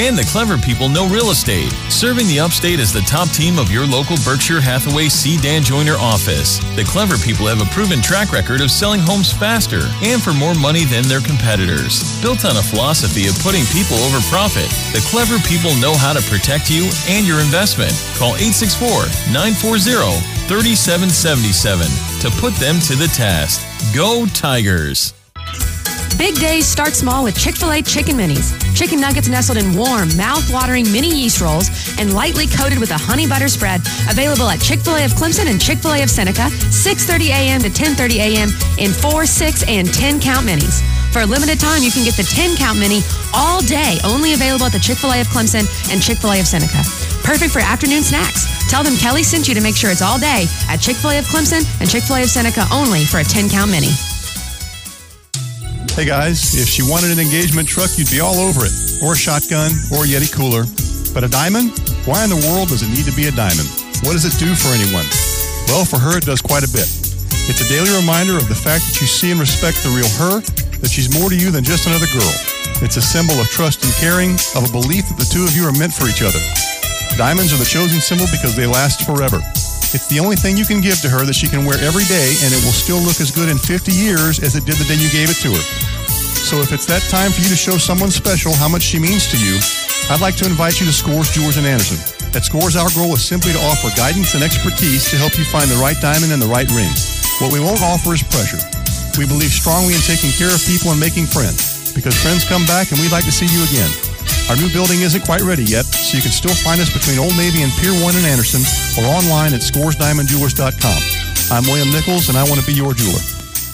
And the clever people know real estate. Serving the upstate as the top team of your local Berkshire Hathaway C. Dan Joyner office. The clever people have a proven track record of selling homes faster and for more money than their competitors. Built on a philosophy of putting people over profit, the clever people know how to protect you and your investment. Call 864-940-3777 to put them to the test. Go Tigers! Big days start small with Chick-fil-A Chicken Minis. Chicken nuggets nestled in warm, mouth-watering mini yeast rolls and lightly coated with a honey butter spread. Available at Chick-fil-A of Clemson and Chick-fil-A of Seneca, 6:30 a.m. to 10:30 a.m. in 4, 6, and 10-count minis. For a limited time, you can get the 10-count mini all day, only available at the Chick-fil-A of Clemson and Chick-fil-A of Seneca. Perfect for afternoon snacks. Tell them Kelly sent you to make sure it's all day at Chick-fil-A of Clemson and Chick-fil-A of Seneca only for a 10-count mini. Hey guys, if she wanted an engagement truck, you'd be all over it. Or a shotgun, or a Yeti cooler. But a diamond? Why in the world does it need to be a diamond? What does it do for anyone? Well, for her, it does quite a bit. It's a daily reminder of the fact that you see and respect the real her, that she's more to you than just another girl. It's a symbol of trust and caring, of a belief that the two of you are meant for each other. Diamonds are the chosen symbol because they last forever. It's the only thing you can give to her that she can wear every day, and it will still look as good in 50 years as it did the day you gave it to her. So if it's that time for you to show someone special how much she means to you, I'd like to invite you to Scores Jewelers in Anderson. At Scores, our goal is simply to offer guidance and expertise to help you find the right diamond and the right ring. What we won't offer is pressure. We believe strongly in taking care of people and making friends, because friends come back and we'd like to see you again. Our new building isn't quite ready yet, so you can still find us between Old Navy and Pier 1 in Anderson or online at scoresdiamondjewelers.com. I'm William Nichols, and I want to be your jeweler.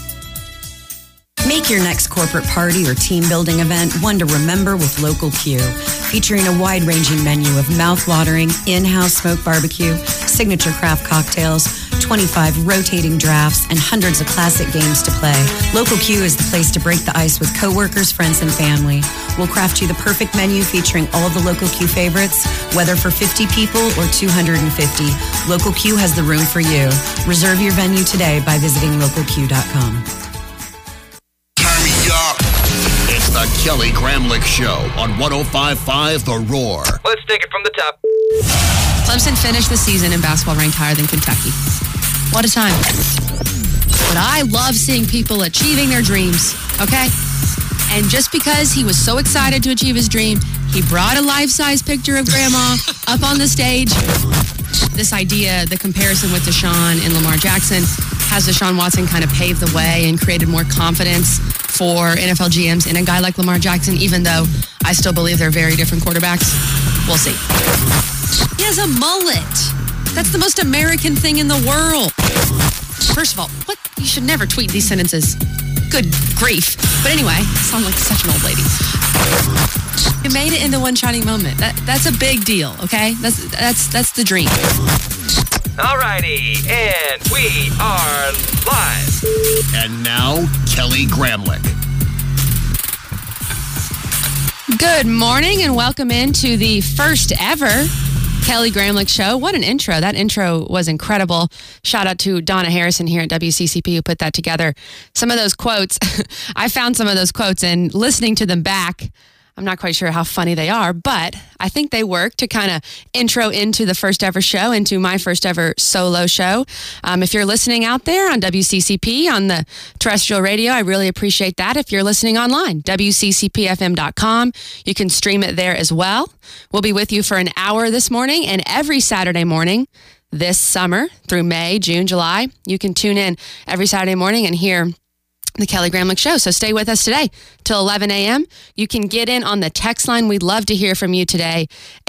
Make your next corporate party or team building event one to remember with Local Q. Featuring a wide-ranging menu of mouth-watering, in-house smoked barbecue, signature craft cocktails, 25 rotating drafts, and hundreds of classic games to play. Local Q is the place to break the ice with coworkers, friends, and family. We'll craft you the perfect menu featuring all the Local Q favorites, whether for 50 people or 250. Local Q has the room for you. Reserve your venue today by visiting localq.com. It's the Kelly Gramlich Show on 105.5 The Roar. Let's take it from the top. Clemson finished the season in basketball ranked higher than Kentucky. What a time. But I love seeing people achieving their dreams, okay? And just because he was so excited to achieve his dream, he brought a life-size picture of Grandma up on the stage. This idea, the comparison with Deshaun and Lamar Jackson, has Deshaun Watson kind of paved the way and created more confidence for NFL GMs in a guy like Lamar Jackson, even though I still believe they're very different quarterbacks? We'll see. He has a mullet. That's the most American thing in the world. First of all, what? You should never tweet these sentences. Good grief. But anyway, I sound like such an old lady. You made it into one shining moment. That's a big deal, okay? That's the dream. Alrighty, and we are live. And now, Kelly Gramlich. Good morning and welcome into the first ever Kelly Gramlich Show. What an intro. That intro was incredible. Shout out to Donna Harrison here at WCCP who put that together. Some of those quotes, I found some of those quotes and listening to them back, I'm not quite sure how funny they are, but I think they work to kind of intro into the first ever show, into my first ever solo show. If you're listening out there on WCCP, on the terrestrial radio, I really appreciate that. If you're listening online, WCCPFM.com, you can stream it there as well. We'll be with you for an hour this morning and every Saturday morning this summer through May, June, July. You can tune in every Saturday morning and hear the Kelly Gramlich Show. So stay with us today till 11 a.m. You can get in on the text line. We'd love to hear from you today.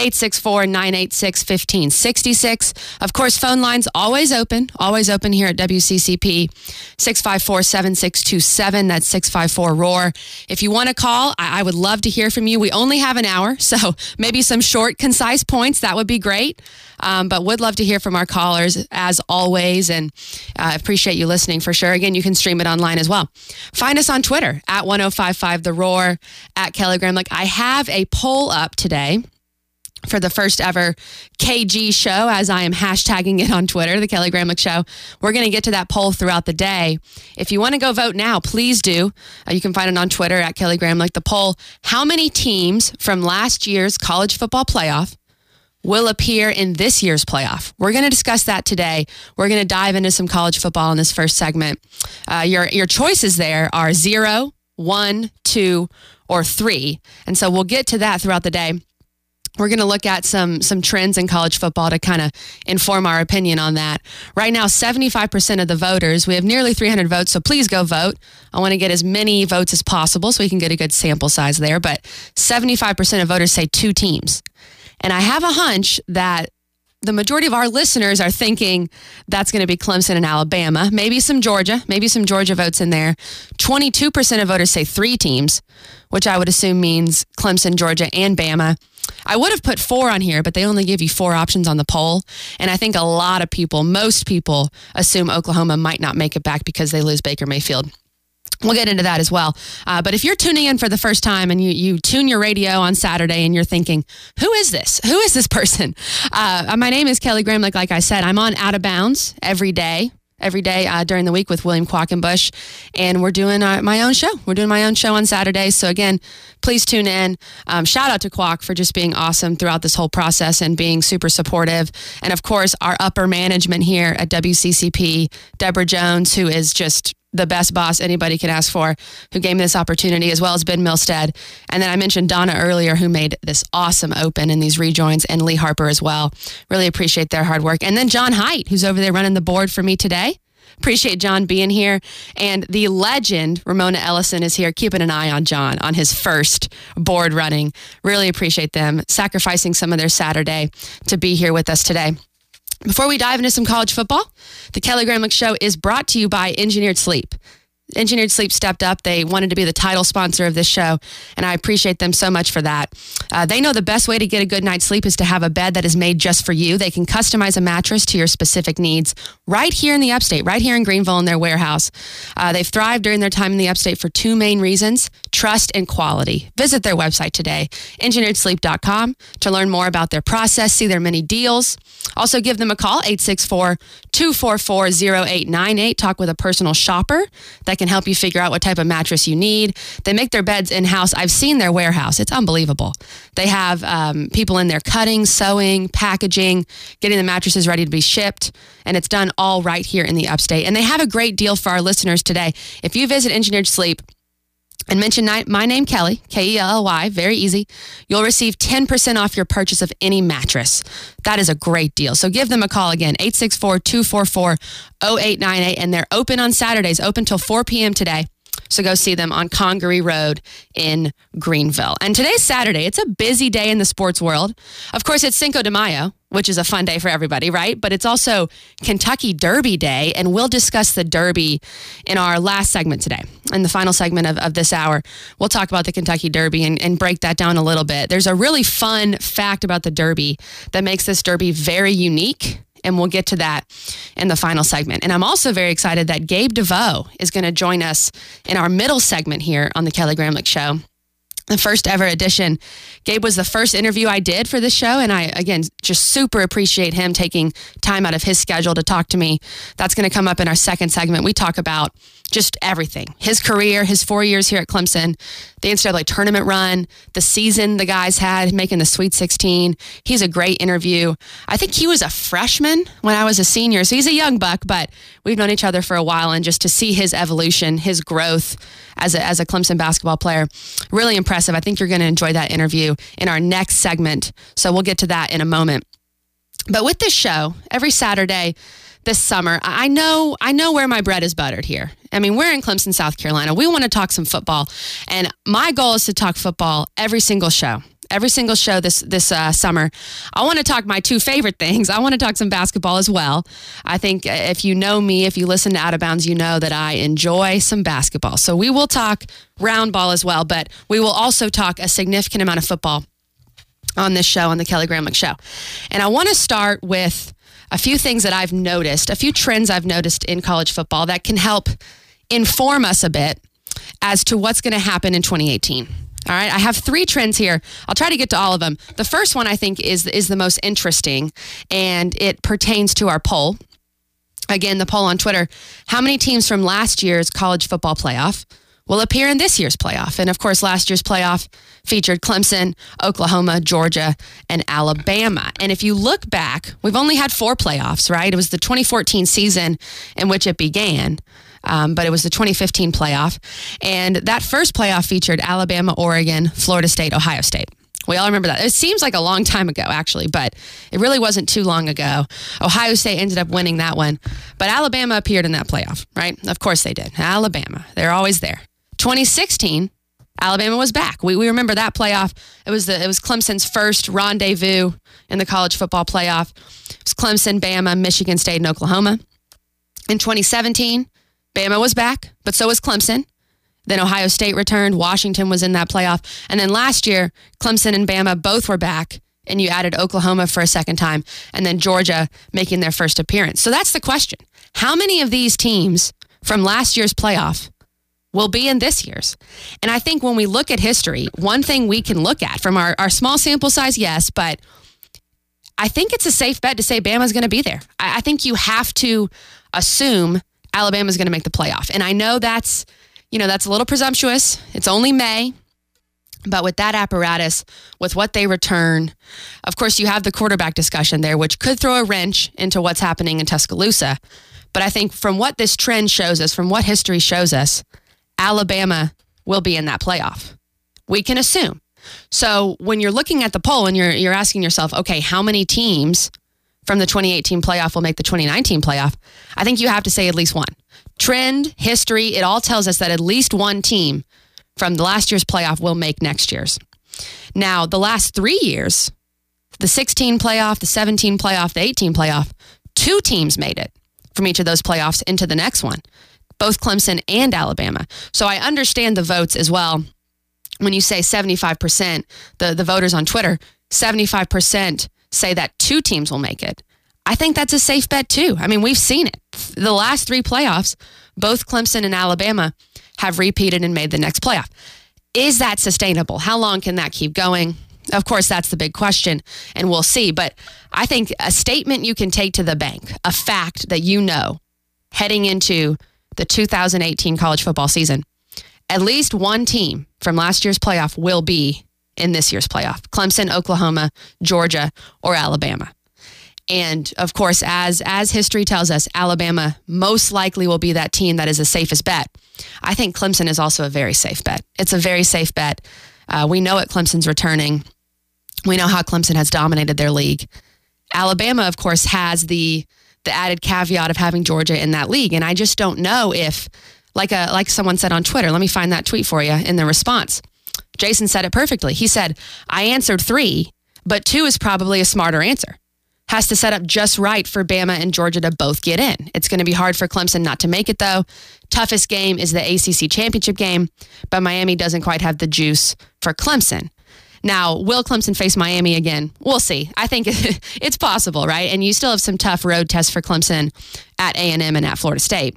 864-986-1566. Of course, phone lines always open here at WCCP. 654-7627. That's 654-ROAR. If you want to call, I would love to hear from you. We only have an hour, so maybe some short, concise points. That would be great. But would love to hear from our callers as always, and appreciate you listening for sure. Again, you can stream it online as well. Find us on Twitter at 1055 The Roar, at Kelly Gramlich. I have a poll up today for the first ever KG show, as I am hashtagging it on Twitter, the Kelly Gramlich Show. We're going to get to that poll throughout the day. If you want to go vote now, please do. You can find it on Twitter at Kelly Gramlich. The poll, how many teams from last year's college football playoff will appear in this year's playoff? We're going to discuss that today. We're going to dive into some college football in this first segment. Your choices there are 0, 1, 2, or 3. And so we'll get to that throughout the day. We're going to look at some trends in college football to kind of inform our opinion on that. Right now, 75% of the voters, we have nearly 300 votes, so please go vote. I want to get as many votes as possible so we can get a good sample size there. But 75% of voters say 2 teams. And I have a hunch that the majority of our listeners are thinking that's going to be Clemson and Alabama, maybe some Georgia votes in there. 22% of voters say 3 teams, which I would assume means Clemson, Georgia, and Bama. I would have put 4 on here, but they only give you 4 options on the poll. And I think a lot of people, most people, assume Oklahoma might not make it back because they lose Baker Mayfield. We'll get into that as well. But if you're tuning in for the first time and you tune your radio on Saturday and you're thinking, who is this? Who is this person? My name is Kelly Gramlich. Like I said, I'm on Out of Bounds every day during the week with William Quackenbush. And we're doing my own show. We're doing my own show on Saturdays. So again, please tune in. Shout out to Quack for just being awesome throughout this whole process and being super supportive. And of course, our upper management here at WCCP, Deborah Jones, who is just the best boss anybody can ask for, who gave me this opportunity, as well as Ben Milstead. And then I mentioned Donna earlier, who made this awesome open in these rejoins, and Lee Harper as well. Really appreciate their hard work. And then John Haidt, who's over there running the board for me today. Appreciate John being here. And the legend, Ramona Ellison, is here keeping an eye on John on his first board running. Really appreciate them sacrificing some of their Saturday to be here with us today. Before we dive into some college football, the Kelly Gramlich Show is brought to you by Engineered Sleep. Engineered Sleep stepped up. They wanted to be the title sponsor of this show, and I appreciate them so much for that. They know the best way to get a good night's sleep is to have a bed that is made just for you. They can customize a mattress to your specific needs right here in the Upstate, right here in Greenville in their warehouse. They've thrived during their time in the Upstate for 2 main reasons: trust and quality. Visit their website today, engineeredsleep.com, to learn more about their process, see their many deals. Also, give them a call, 864-244-0898. Talk with a personal shopper that can help you figure out what type of mattress you need. They make their beds in-house. I've seen their warehouse. It's unbelievable. They have people in there cutting, sewing, packaging, getting the mattresses ready to be shipped, and it's done all right here in the Upstate. And they have a great deal for our listeners today. If you visit Engineered Sleep and mention my name, Kelly, Kelly, very easy, you'll receive 10% off your purchase of any mattress. That is a great deal. So give them a call again, 864-244-0898. And they're open on Saturdays, open till 4 p.m. today. So go see them on Congaree Road in Greenville. And today's Saturday. It's a busy day in the sports world. Of course, it's Cinco de Mayo, which is a fun day for everybody, right? But it's also Kentucky Derby Day, and we'll discuss the Derby in our last segment today. In the final segment of this hour, we'll talk about the Kentucky Derby and break that down a little bit. There's a really fun fact about the Derby that makes this Derby very unique, and we'll get to that in the final segment. And I'm also very excited that Gabe DeVoe is going to join us in our middle segment here on the Kelly Gramlich Show. The first ever edition. Gabe was the first interview I did for this show, and I, again, just super appreciate him taking time out of his schedule to talk to me. That's going to come up in our second segment. We talk about just everything. His career, his 4 years here at Clemson, the NCAA tournament run, the season the guys had, making the Sweet 16. He's a great interview. I think he was a freshman when I was a senior, so he's a young buck, but we've known each other for a while, and just to see his evolution, his growth as a Clemson basketball player, really impressive. I think you're going to enjoy that interview in our next segment, so we'll get to that in a moment. But with this show, every Saturday this summer, I know where my bread is buttered here. I mean, we're in Clemson, South Carolina. We want to talk some football, and my goal is to talk football every single show. Every single show this summer. I want to talk my 2 favorite things. I want to talk some basketball as well. I think if you know me, if you listen to Out of Bounds, you know that I enjoy some basketball. So we will talk round ball as well, but we will also talk a significant amount of football on this show, on the Kelly Gramlich Show. And I want to start with a few things that I've noticed, a few trends I've noticed in college football that can help inform us a bit as to what's going to happen in 2018. All right, I have 3 trends here. I'll try to get to all of them. The first one I think is the most interesting, and it pertains to our poll. Again, the poll on Twitter. How many teams from last year's college football playoff will appear in this year's playoff? And of course, last year's playoff featured Clemson, Oklahoma, Georgia, and Alabama. And if you look back, we've only had 4 playoffs, right? It was the 2014 season in which it began. But it was the 2015 playoff. And that first playoff featured Alabama, Oregon, Florida State, Ohio State. We all remember that. It seems like a long time ago, actually, but it really wasn't too long ago. Ohio State ended up winning that one. But Alabama appeared in that playoff, right? Of course they did. Alabama. They're always there. 2016, Alabama was back. We remember that playoff. It was Clemson's first rendezvous in the college football playoff. It was Clemson, Bama, Michigan State, and Oklahoma. In 2017, Bama was back, but so was Clemson. Then Ohio State returned. Washington was in that playoff. And then last year, Clemson and Bama both were back, and you added Oklahoma for a second time, and then Georgia making their first appearance. So that's the question. How many of these teams from last year's playoff will be in this year's? And I think when we look at history, one thing we can look at from our small sample size, yes, but I think it's a safe bet to say Bama's going to be there. I think you have to assume Alabama's going to make the playoff. And I know that's a little presumptuous. It's only May. But with that apparatus, with what they return, of course, you have the quarterback discussion there, which could throw a wrench into what's happening in Tuscaloosa. But I think from what this trend shows us, from what history shows us, Alabama will be in that playoff. We can assume. So when you're looking at the poll and you're asking yourself, okay, how many teams from the 2018 playoff will make the 2019 playoff? I think you have to say at least one. Trend, history, it all tells us that at least one team from the last year's playoff will make next year's. Now, the last 3 years, the 16 playoff, the 17 playoff, the 18 playoff, 2 teams made it from each of those playoffs into the next one, both Clemson and Alabama. So I understand the votes as well. When you say 75%, the voters on Twitter, 75% say that 2 teams will make it. I think that's a safe bet too. I mean, we've seen it. The last 3 playoffs, both Clemson and Alabama have repeated and made the next playoff. Is that sustainable? How long can that keep going? Of course, that's the big question, and we'll see. But I think a statement you can take to the bank, a fact that you know heading into the 2018 college football season, at least one team from last year's playoff will be in this year's playoff. Clemson, Oklahoma, Georgia, or Alabama. And of course, as history tells us, Alabama most likely will be that team that is the safest bet. I think Clemson is also a very safe bet. It's a very safe bet. We know it. Clemson's returning. We know how Clemson has dominated their league. Alabama, of course, has the added caveat of having Georgia in that league. And I just don't know if, like someone said on Twitter, let me find that tweet for you in the response. Jason said it perfectly. He said, I answered 3, but 2 is probably a smarter answer. Has to set up just right for Bama and Georgia to both get in. It's going to be hard for Clemson not to make it, though. Toughest game is the ACC championship game, but Miami doesn't quite have the juice for Clemson. Now, will Clemson face Miami again? We'll see. I think it's possible, right? And you still have some tough road tests for Clemson at A&M and at Florida State.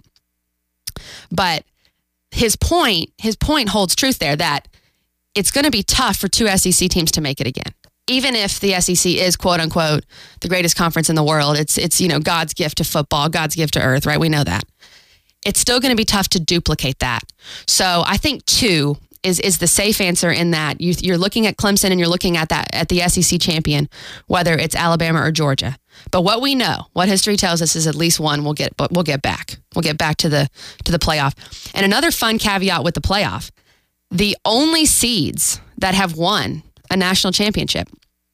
But his point holds truth there, that it's going to be tough for 2 SEC teams to make it again. Even if the SEC is, quote unquote, the greatest conference in the world, it's God's gift to football, God's gift to earth, right? We know that. It's still going to be tough to duplicate that. So I think 2 is the safe answer in that you're looking at Clemson and you're looking at the SEC champion, whether it's Alabama or Georgia. But what we know, what history tells us, is at least one we'll get back. We'll get back to the playoff. And another fun caveat with the playoff: the only seeds that have won a national championship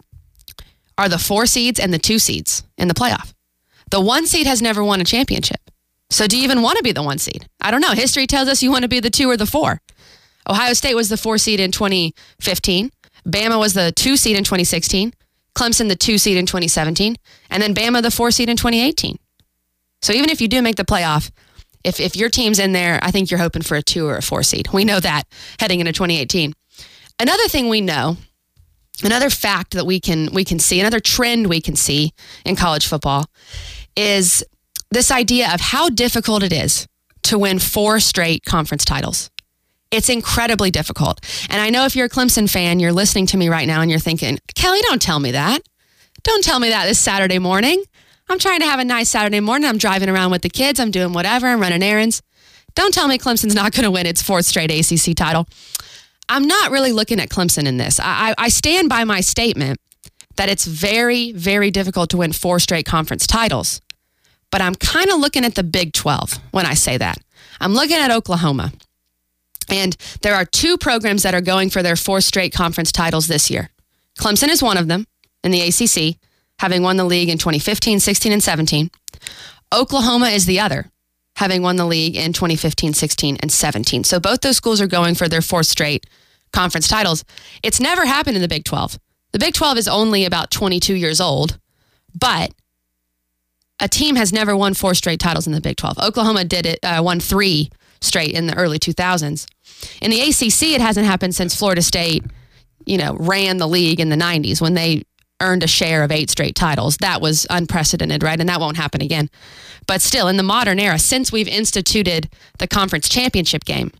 are the 4 seeds and the 2 seeds in the playoff. The 1 seed has never won a championship. So do you even want to be the 1 seed? I don't know. History tells us you want to be the 2 or the 4. Ohio State was the 4 seed in 2015. Bama was the 2 seed in 2016. Clemson the 2 seed in 2017. And then Bama the 4 seed in 2018. So even if you do make the playoff, if your team's in there, I think you're hoping for a 2 or a 4 seed. We know that heading into 2018. Another thing we know, another fact that we can see, another trend we can see in college football is this idea of how difficult it is to win 4 straight conference titles. It's incredibly difficult. And I know if you're a Clemson fan, you're listening to me right now and you're thinking, Kelly, don't tell me that. Don't tell me that this Saturday morning. I'm trying to have a nice Saturday morning. I'm driving around with the kids. I'm doing whatever. I'm running errands. Don't tell me Clemson's not going to win its 4th straight ACC title. I'm not really looking at Clemson in this. I stand by my statement that it's very, very difficult to win 4 straight conference titles. But I'm kind of looking at the Big 12 when I say that. I'm looking at Oklahoma. And there are 2 programs that are going for their 4th straight conference titles this year. Clemson is one of them in the ACC, having won the league in 2015, 16, and 17. Oklahoma is the other, having won the league in 2015, 16, and 17. So both those schools are going for their 4th straight conference titles. It's never happened in the Big 12. The Big 12 is only about 22 years old, but a team has never won 4 straight titles in the Big 12. Oklahoma did it, won 3 straight in the early 2000s. In the ACC, it hasn't happened since Florida State, ran the league in the 90s when they earned a share of 8 straight titles. That was unprecedented, right? And that won't happen again. But still, in the modern era, since we've instituted the conference championship game,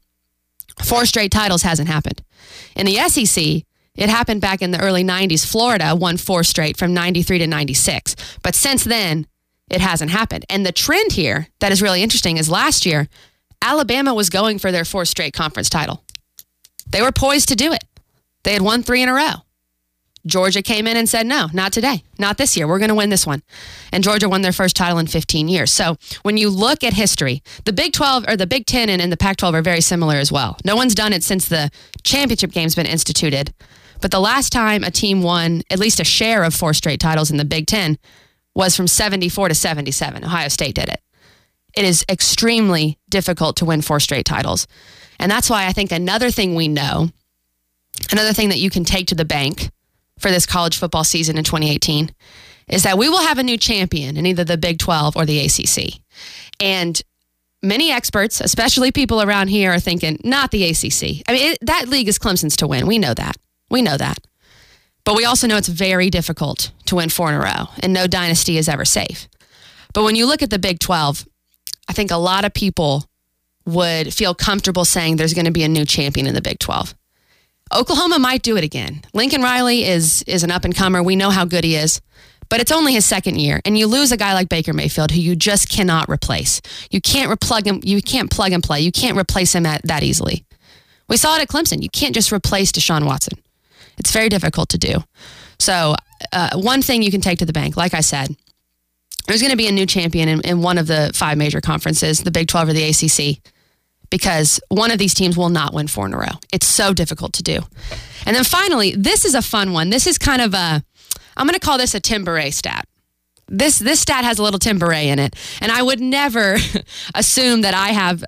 4 straight titles hasn't happened. In the SEC, it happened back in the early 90s. Florida won 4 straight from 93 to 96. But since then, it hasn't happened. And the trend here that is really interesting is last year, Alabama was going for their 4th straight conference title. They were poised to do it. They had won 3 in a row. Georgia came in and said, no, not today, not this year. We're going to win this one. And Georgia won their first title in 15 years. So when you look at history, the Big 12 or the Big 10 and the Pac-12 are very similar as well. No one's done it since the championship game's been instituted. But the last time a team won at least a share of 4 straight titles in the Big 10 was from 74 to 77. Ohio State did it. It is extremely difficult to win 4 straight titles. And that's why I think another thing we know, another thing that you can take to the bank for this college football season in 2018 is that we will have a new champion in either the Big 12 or the ACC. And many experts, especially people around here, are thinking, not the ACC. I mean, that league is Clemson's to win. We know that. We know that. But we also know it's very difficult to win 4 in a row, and no dynasty is ever safe. But when you look at the Big 12, I think a lot of people would feel comfortable saying there's going to be a new champion in the Big 12. Oklahoma might do it again. Lincoln Riley is an up-and-comer. We know how good he is. But it's only his 2nd year, and you lose a guy like Baker Mayfield who you just cannot replace. You can't plug him. You can't plug and play. You can't replace him that easily. We saw it at Clemson. You can't just replace Deshaun Watson. It's very difficult to do. So one thing you can take to the bank, like I said, there's going to be a new champion in one of the 5 major conferences, the Big 12 or the ACC, because one of these teams will not win 4 in a row. It's so difficult to do. And then finally, this is a fun one. This is kind of I'm going to call this a Tim Beret stat. This stat has a little Tim Beret in it. And I would never assume that I have,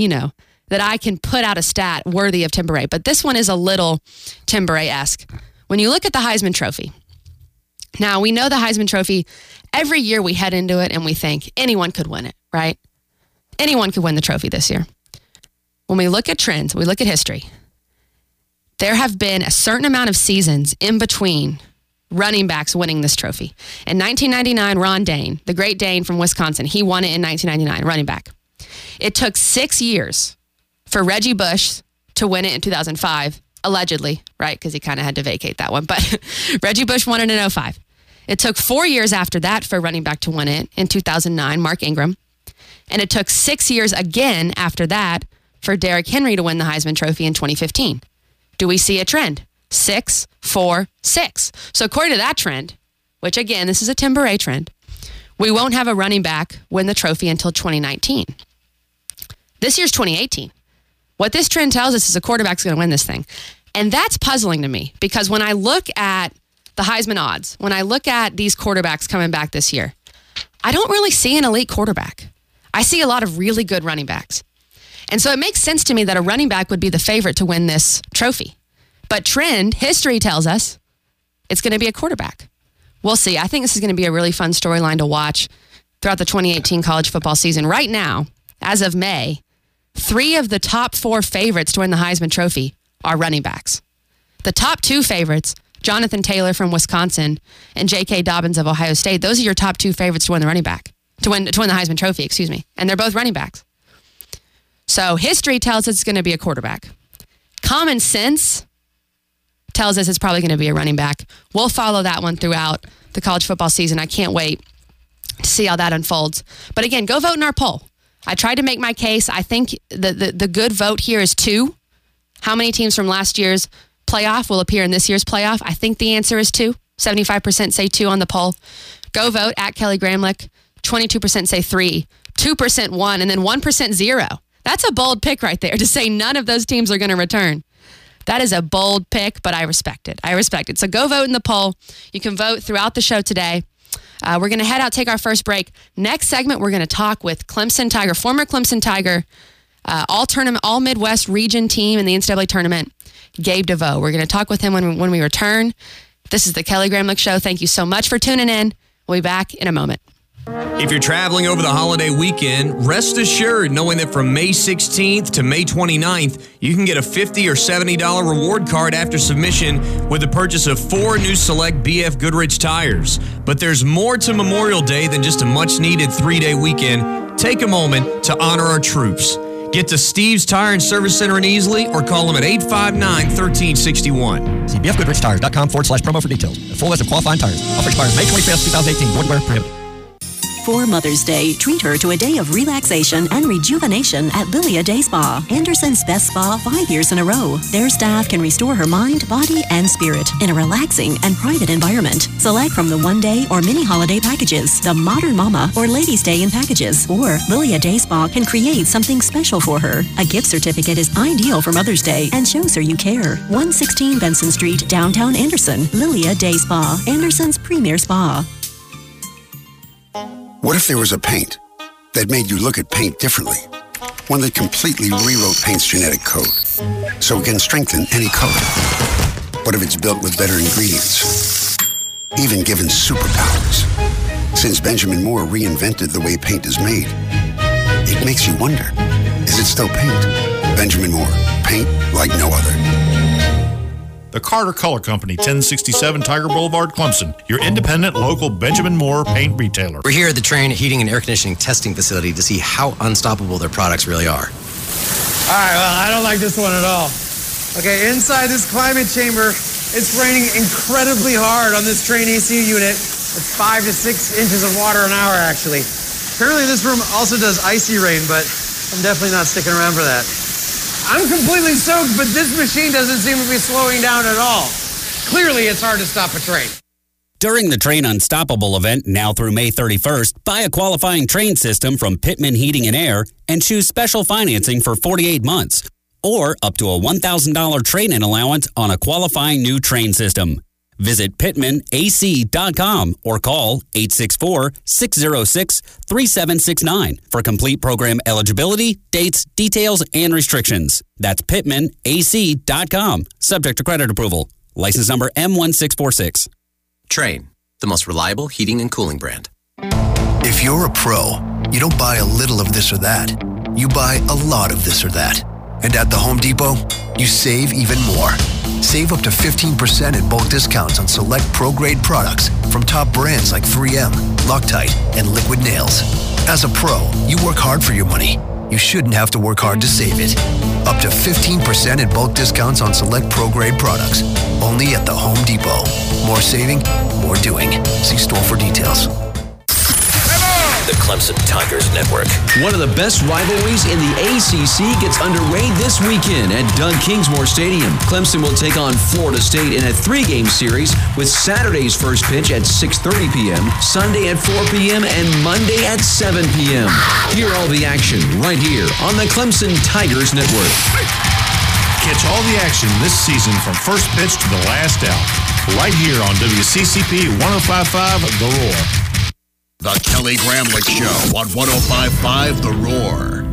that I can put out a stat worthy of Tim Beret. But this one is a little Tim Beret-esque. When you look at the Heisman Trophy, now we know the Heisman Trophy, every year we head into it and we think anyone could win it, right? Anyone could win the trophy this year. When we look at trends, we look at history, there have been a certain amount of seasons in between running backs winning this trophy. In 1999, Ron Dane, the great Dane from Wisconsin, he won it in 1999, running back. It took 6 years for Reggie Bush to win it in 2005, allegedly, right? Because he kind of had to vacate that one. But Reggie Bush won it in 2005. It took 4 years after that for running back to win it in 2009, Mark Ingram. And it took 6 years again after that for Derrick Henry to win the Heisman Trophy in 2015. Do we see a trend? 6, 4, 6. So according to that trend, which again, this is a Tim Beret trend, we won't have a running back win the trophy until 2019. This year's 2018. What this trend tells us is a quarterback's going to win this thing. And that's puzzling to me because when I look at the Heisman odds, when I look at these quarterbacks coming back this year, I don't really see an elite quarterback. I see a lot of really good running backs. And so it makes sense to me that a running back would be the favorite to win this trophy. But trend, history tells us it's going to be a quarterback. We'll see. I think this is going to be a really fun storyline to watch throughout the 2018 college football season. Right now, as of May, 3 of the top 4 favorites to win the Heisman Trophy are running backs. The top 2 favorites, Jonathan Taylor from Wisconsin and J.K. Dobbins of Ohio State, those are your top 2 favorites to win the win the Heisman Trophy, and they're both running backs. So history tells us it's going to be a quarterback. Common sense tells us it's probably going to be a running back. We'll follow that one throughout the college football season. I can't wait to see how that unfolds. But again, go vote in our poll. I tried to make my case. I think the good vote here is 2. How many teams from last year's playoff will appear in this year's playoff? I think the answer is 2. 75% say 2 on the poll. Go vote at Kelly Gramlich. 22% say 3. 2% 1, and then 1% 0. That's a bold pick right there to say none of those teams are going to return. That is a bold pick, but I respect it. So go vote in the poll. You can vote throughout the show today. We're going to head out, take our first break. Next segment, we're going to talk with Clemson Tiger, former Clemson Tiger, all Midwest region team in the NCAA tournament, Gabe DeVoe. We're going to talk with him when we return. This is the Kelly Gramlich Show. Thank you so much for tuning in. We'll be back in a moment. If you're traveling over the holiday weekend, rest assured knowing that from May 16th to May 29th, you can get a $50 or $70 reward card after submission with the purchase of 4 new select BF Goodrich tires. But there's more to Memorial Day than just a much-needed 3-day weekend. Take a moment to honor our troops. Get to Steve's Tire and Service Center in Easley or call them at 859-1361. See bfgoodrichtires.com/promo for details. A full list of qualifying tires. Offer expires May 25th, 2018. Void where prohibited. For Mother's Day, treat her to a day of relaxation and rejuvenation at Lilia Day Spa, Anderson's best spa 5 years in a row. Their staff can restore her mind, body, and spirit in a relaxing and private environment. Select from the one-day or mini holiday packages, the Modern Mama or Ladies' Day in packages, or Lilia Day Spa can create something special for her. A gift certificate is ideal for Mother's Day and shows her you care. 116 Benson Street, downtown Anderson. Lilia Day Spa, Anderson's premier spa. What if there was a paint that made you look at paint differently? One that completely rewrote paint's genetic code, so it can strengthen any color. What if it's built with better ingredients, even given superpowers? Since Benjamin Moore reinvented the way paint is made, it makes you wonder, is it still paint? Benjamin Moore, paint like no other. The Carter Color Company, 1067 Tiger Boulevard, Clemson, your independent local Benjamin Moore paint retailer. We're here at the Trane Heating and Air Conditioning Testing Facility to see how unstoppable their products really are. All right, well, I don't like this one at all. Okay, inside this climate chamber, it's raining incredibly hard on this Trane AC unit. It's 5 to 6 inches of water an hour, actually. Apparently this room also does icy rain, but I'm definitely not sticking around for that. I'm completely soaked, but this machine doesn't seem to be slowing down at all. Clearly, it's hard to stop a train. During the Trane Unstoppable event, now through May 31st, buy a qualifying Trane system from Pittman Heating and Air and choose special financing for 48 months, or up to a $1,000 trade-in allowance on a qualifying new Trane system. Visit PittmanAC.com or call 864-606-3769 for complete program eligibility, dates, details, and restrictions. That's PittmanAC.com. Subject to credit approval. License number M1646. Trane, the most reliable heating and cooling brand. If you're a pro, you don't buy a little of this or that. You buy a lot of this or that. And at the Home Depot, you save even more. Save up to 15% in bulk discounts on select pro-grade products from top brands like 3M, Loctite, and Liquid Nails. As a pro, you work hard for your money. You shouldn't have to work hard to save it. Up to 15% in bulk discounts on select pro-grade products. Only at the Home Depot. More saving, more doing. See store for details. The Clemson Tigers Network. One of the best rivalries in the ACC gets underway this weekend at Doug Kingsmore Stadium. Clemson will take on Florida State in a 3-game series with Saturday's first pitch at 6:30 p.m., Sunday at 4 p.m., and Monday at 7 p.m. Hear all the action right here on the Clemson Tigers Network. Catch all the action this season from first pitch to the last out. Right here on WCCP 105.5 The Roar. The Kelly Gramlich Show on 105.5 The Roar.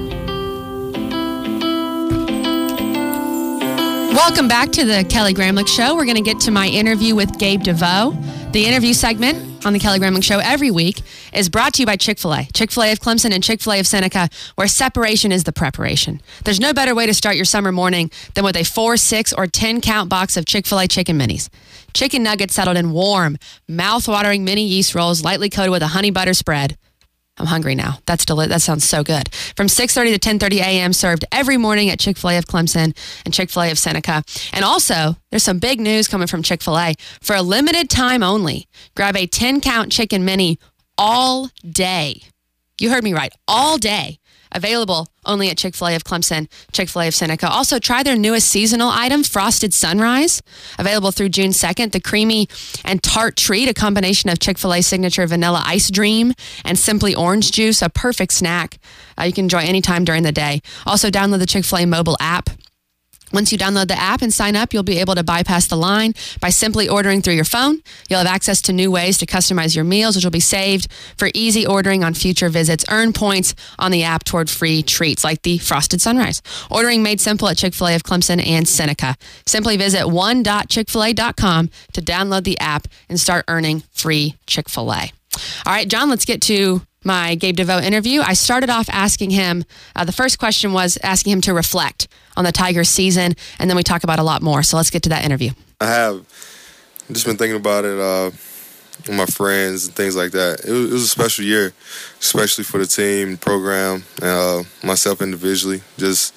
Welcome back to the Kelly Gramlich Show. We're going to get to my interview with Gabe DeVoe. The interview segment on the Kelly Gramlich Show every week is brought to you by Chick-fil-A. Chick-fil-A of Clemson and Chick-fil-A of Seneca, where separation is the preparation. There's no better way to start your summer morning than with a 4, 6, or 10-count box of Chick-fil-A chicken minis. Chicken nuggets settled in warm, mouth-watering mini yeast rolls lightly coated with a honey butter spread. I'm hungry now. That sounds so good. From 6:30 to 10:30 a.m. served every morning at Chick-fil-A of Clemson and Chick-fil-A of Seneca. And also, there's some big news coming from Chick-fil-A. For a limited time only, grab a 10-count chicken mini all day. You heard me right. All day. Available only at Chick-fil-A of Clemson, Chick-fil-A of Seneca. Also, try their newest seasonal item, Frosted Sunrise. Available through June 2nd. The creamy and tart treat, a combination of Chick-fil-A signature vanilla ice dream and simply orange juice, a perfect snack you can enjoy anytime during the day. Also, download the Chick-fil-A mobile app. Once you download the app and sign up, you'll be able to bypass the line by simply ordering through your phone. You'll have access to new ways to customize your meals, which will be saved for easy ordering on future visits. Earn points on the app toward free treats like the Frosted Sunrise. Ordering made simple at Chick-fil-A of Clemson and Seneca. Simply visit one.chickfil-a.com to download the app and start earning free Chick-fil-A. All right, John, let's get to my Gabe DeVoe interview. I started off asking him, the first question was asking him to reflect on the Tigers season, and then we talk about a lot more. So let's get to that interview. I have just been thinking about it with my friends and things like that. It was a special year, especially for the team, program, myself individually. Just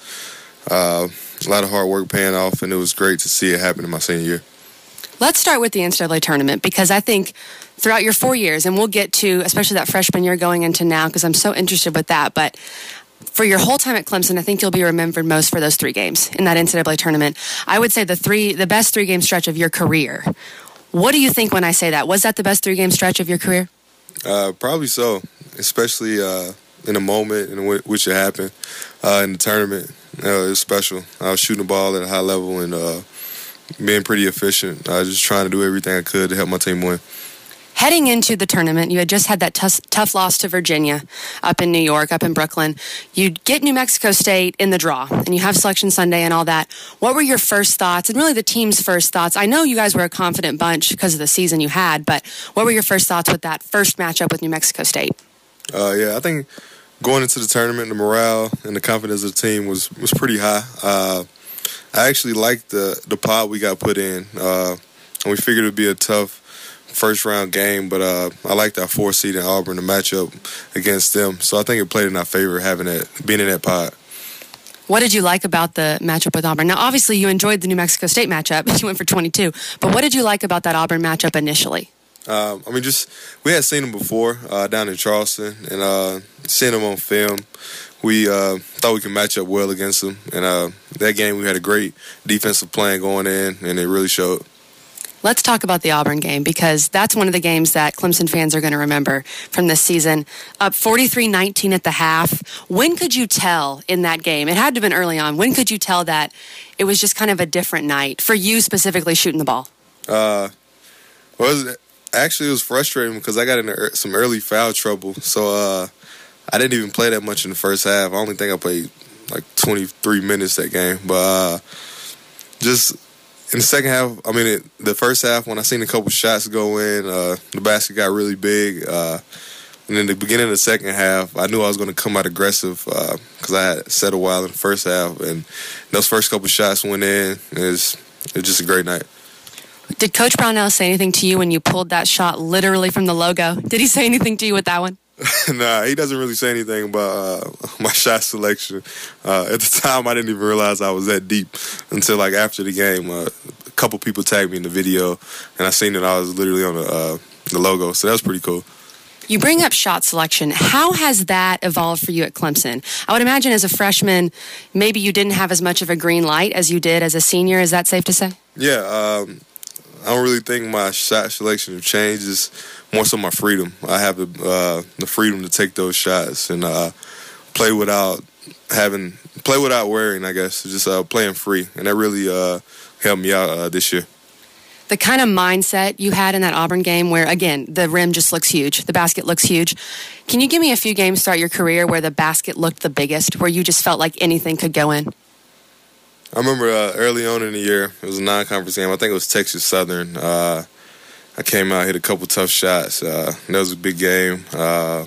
a lot of hard work paying off, and it was great to see it happen in my senior year. Let's start with the NCAA tournament, because I think throughout your 4 years, and we'll get to especially that freshman year going into now, because I'm so interested with that, but for your whole time at Clemson, I think you'll be remembered most for those 3 games in that NCAA tournament. I would say the best 3-game stretch of your career. What do you think when I say that? Was that the best 3-game stretch of your career? Probably so, especially in the moment in which it happened in the tournament. It was special. I was shooting the ball at a high level and being pretty efficient. I was just trying to do everything I could to help my team win. Heading into the tournament, you had just had that tough loss to Virginia up in New York, up in Brooklyn. You get New Mexico State in the draw, and you have Selection Sunday and all that. What were your first thoughts, and really the team's first thoughts? I know you guys were a confident bunch because of the season you had, but what were your first thoughts with that first matchup with New Mexico State? I think going into the tournament, the morale and the confidence of the team was pretty high. I actually liked the pod we got put in, and we figured it would be a tough first-round game, but I liked our 4th seed in Auburn, the matchup against them. So I think it played in our favor being in that pod. What did you like about the matchup with Auburn? Now, obviously, you enjoyed the New Mexico State matchup. You went for 22. But what did you like about that Auburn matchup initially? We had seen them before down in Charleston, and seeing them on film, we thought we could match up well against them. And that game, we had a great defensive plan going in, and it really showed. Let's talk about the Auburn game, because that's one of the games that Clemson fans are going to remember from this season. Up 43-19 at the half. When could you tell in that game? It had to have been early on. When could you tell that it was just kind of a different night for you specifically shooting the ball? It was frustrating because I got into some early foul trouble. So I didn't even play that much in the first half. I only think I played like 23 minutes that game. But just in the second half, the first half, when I seen a couple shots go in, the basket got really big. And in the beginning of the second half, I knew I was going to come out aggressive because I had set a while in the first half. And those first couple shots went in. It was just a great night. Did Coach Brownell say anything to you when you pulled that shot literally from the logo? Did he say anything to you with that one? Nah, he doesn't really say anything about my shot selection. At the time, I didn't even realize I was that deep until like after the game. A couple people tagged me in the video, and I seen that I was literally on the logo, so that was pretty cool. You bring up shot selection. How has that evolved for you at Clemson? I would imagine as a freshman, maybe you didn't have as much of a green light as you did as a senior. Is that safe to say? Yeah, I don't really think my shot selection changed. It's more so my freedom. I have the freedom to take those shots and play without worrying, I guess. Just playing free. And that really helped me out this year. The kind of mindset you had in that Auburn game where, again, the rim just looks huge, the basket looks huge. Can you give me a few games throughout your career where the basket looked the biggest, where you just felt like anything could go in? I remember early on in the year, it was a non-conference game. I think it was Texas Southern. I came out, hit a couple tough shots. That was a big game. I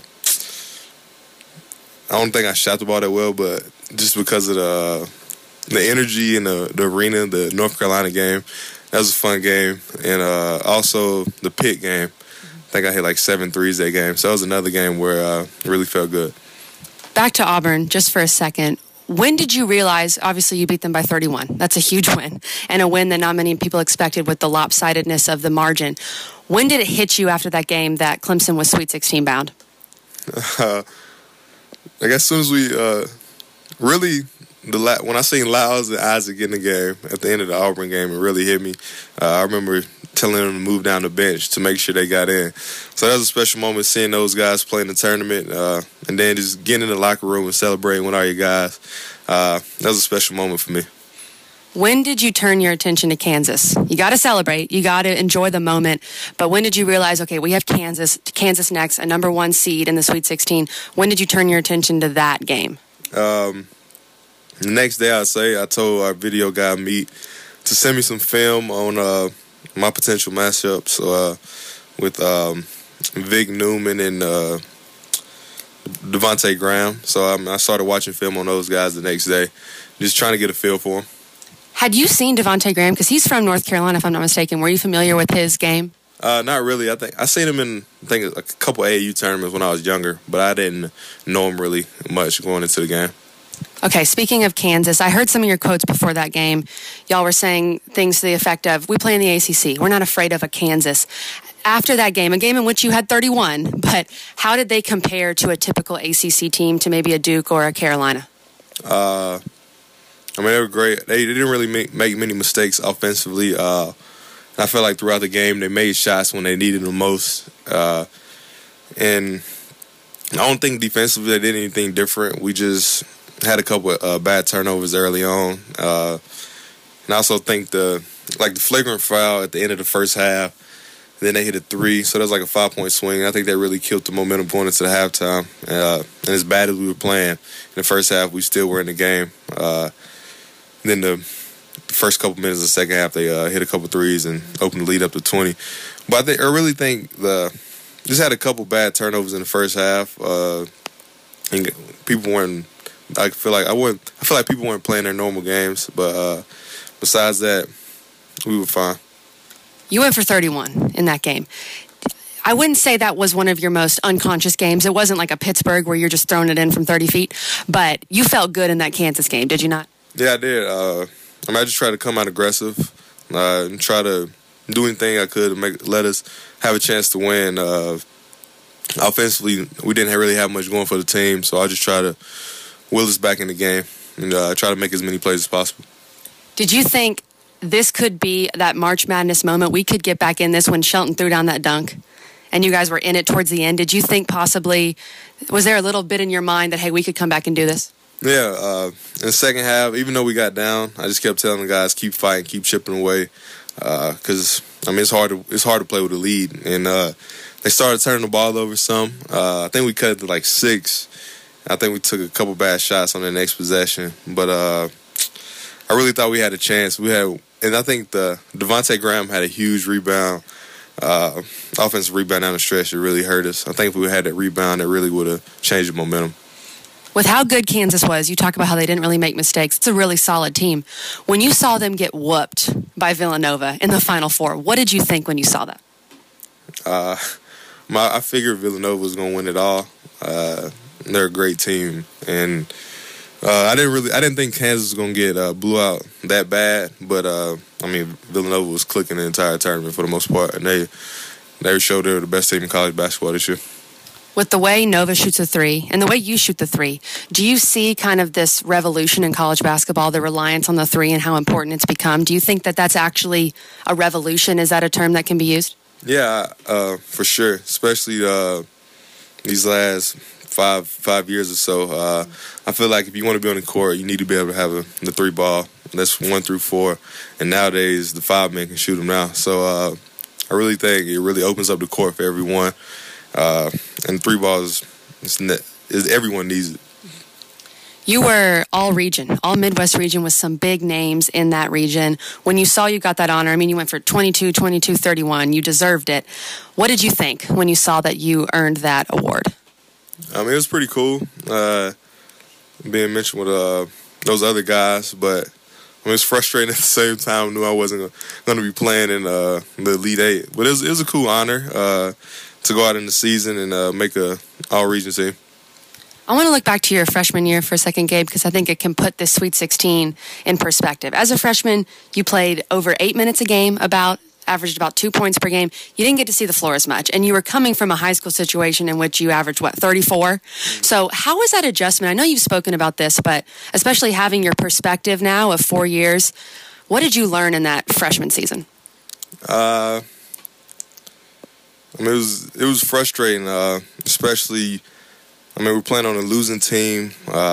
don't think I shot the ball that well, but just because of the energy in the arena, the North Carolina game, that was a fun game. And also the Pitt game. think I hit like 7 threes that game. So that was another game where it really felt good. Back to Auburn just for a second. When did you realize, obviously you beat them by 31. That's a huge win, and a win that not many people expected with the lopsidedness of the margin. When did it hit you after that game that Clemson was Sweet 16 bound? I guess as soon as we when I seen Lyles and Isaac in the game at the end of the Auburn game, it really hit me. I remember telling them to move down the bench to make sure they got in. So that was a special moment, seeing those guys play in the tournament, and then just getting in the locker room and celebrating with all your guys. That was a special moment for me. When did you turn your attention to Kansas? You got to celebrate. You got to enjoy the moment. But when did you realize, okay, we have Kansas next, a number 1 seed in the Sweet 16. When did you turn your attention to that game? The next day, I told our video guy, Meat, to send me some film on my potential matchups with Vic Newman and Devontae Graham. So I started watching film on those guys the next day, just trying to get a feel for them. Had you seen Devontae Graham? Because he's from North Carolina, if I'm not mistaken. Were you familiar with his game? Not really. I seen him in a couple AAU tournaments when I was younger, but I didn't know him really much going into the game. Okay, speaking of Kansas, I heard some of your quotes before that game. Y'all were saying things to the effect of, we play in the ACC. We're not afraid of a Kansas. After that game, a game in which you had 31, but how did they compare to a typical ACC team, to maybe a Duke or a Carolina? I mean, they were great. They didn't really make many mistakes offensively. I felt like throughout the game they made shots when they needed them most. And I don't think defensively they did anything different. We just had a couple of bad turnovers early on. And I also think the flagrant foul at the end of the first half, then they hit a 3, so that was like a 5-point swing. I think that really killed the momentum going into the halftime. And as bad as we were playing in the first half, we still were in the game. Then the first couple minutes of the second half, they hit a couple threes and opened the lead up to 20. But I really think just had a couple bad turnovers in the first half. And people weren't. I feel like people weren't playing their normal games. But besides that, we were fine. You went for 31 in that game. I wouldn't say that was one of your most unconscious games. It wasn't like a Pittsburgh where you're just throwing it in from 30 feet. But you felt good in that Kansas game, did you not? Yeah, I did. I just tried to come out aggressive and try to do anything I could to let us have a chance to win. Offensively, we didn't really have much going for the team, so I just try to will us back in the game and try to make as many plays as possible. Did you think this could be that March Madness moment? We could get back in this when Shelton threw down that dunk and you guys were in it towards the end. Did you think possibly, was there a little bit in your mind that, hey, we could come back and do this? Yeah, in the second half, even though we got down, I just kept telling the guys, keep fighting, keep chipping away, because it's hard to play with a lead. And they started turning the ball over some. I think we cut it to like 6. I think we took a couple bad shots on the next possession, but I really thought we had a chance. And I think Devontae Graham had a huge rebound, offensive rebound down the stretch that really hurt us. I think if we had that rebound, it really would have changed the momentum. With how good Kansas was, you talk about how they didn't really make mistakes. It's a really solid team. When you saw them get whooped by Villanova in the Final Four, what did you think when you saw that? I figured Villanova was going to win it all. They're a great team, and I didn't think Kansas was going to get blew out that bad. But Villanova was clicking the entire tournament for the most part, and they showed they were the best team in college basketball this year. With the way Nova shoots a 3 and the way you shoot the 3, do you see kind of this revolution in college basketball, the reliance on the 3 and how important it's become? Do you think that that's actually a revolution? Is that a term that can be used? Yeah, for sure, especially these last five years or so. I feel like if you want to be on the court, you need to be able to have the 3 ball. That's 1 through 4, and nowadays the 5 men can shoot them now. So I really think it really opens up the court for everyone. And 3 balls, everyone needs it. You were all region, all Midwest region with some big names in that region. When you saw you got that honor, you went for 22, 22, 31. You deserved it. What did you think when you saw that you earned that award? It was pretty cool being mentioned with those other guys, but it's frustrating at the same time. I knew I wasn't going to be playing in the Elite Eight. But it was a cool honor to go out in the season and make a all-region team. I want to look back to your freshman year for a second, Gabe, because I think it can put this Sweet 16 in perspective. As a freshman, you played over 8 minutes a game, averaged about 2 points per game. You didn't get to see the floor as much, and you were coming from a high school situation in which you averaged, 34? So how was that adjustment? I know you've spoken about this, but especially having your perspective now of 4 years, what did you learn in that freshman season? It was frustrating, especially. We're playing on a losing team.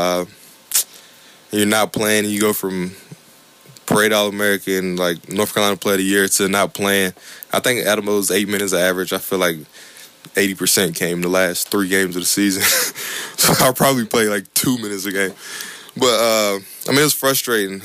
You're not playing. You go from Parade All-American, like North Carolina Player of the Year, to not playing. I think out of those 8 minutes of average, I feel like 80% came the last 3 games of the season. So I'll probably play like 2 minutes a game. But, it was frustrating.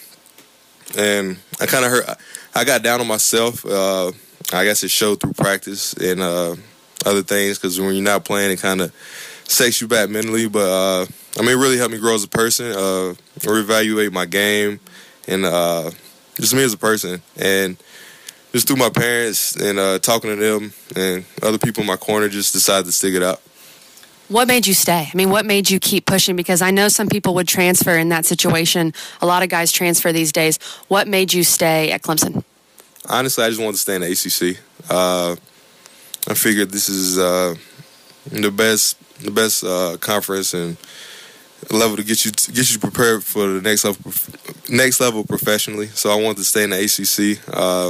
And I kind of I got down on myself. I guess it showed through practice and other things, because when you're not playing, it kind of sets you back mentally. But, it really helped me grow as a person, reevaluate my game, and just me as a person. And just through my parents and talking to them and other people in my corner, just decided to stick it out. What made you stay? What made you keep pushing? Because I know some people would transfer in that situation. A lot of guys transfer these days. What made you stay at Clemson? Honestly, I just wanted to stay in the ACC. I figured this is the best conference and level to get you prepared for the next level professionally. So I wanted to stay in the ACC.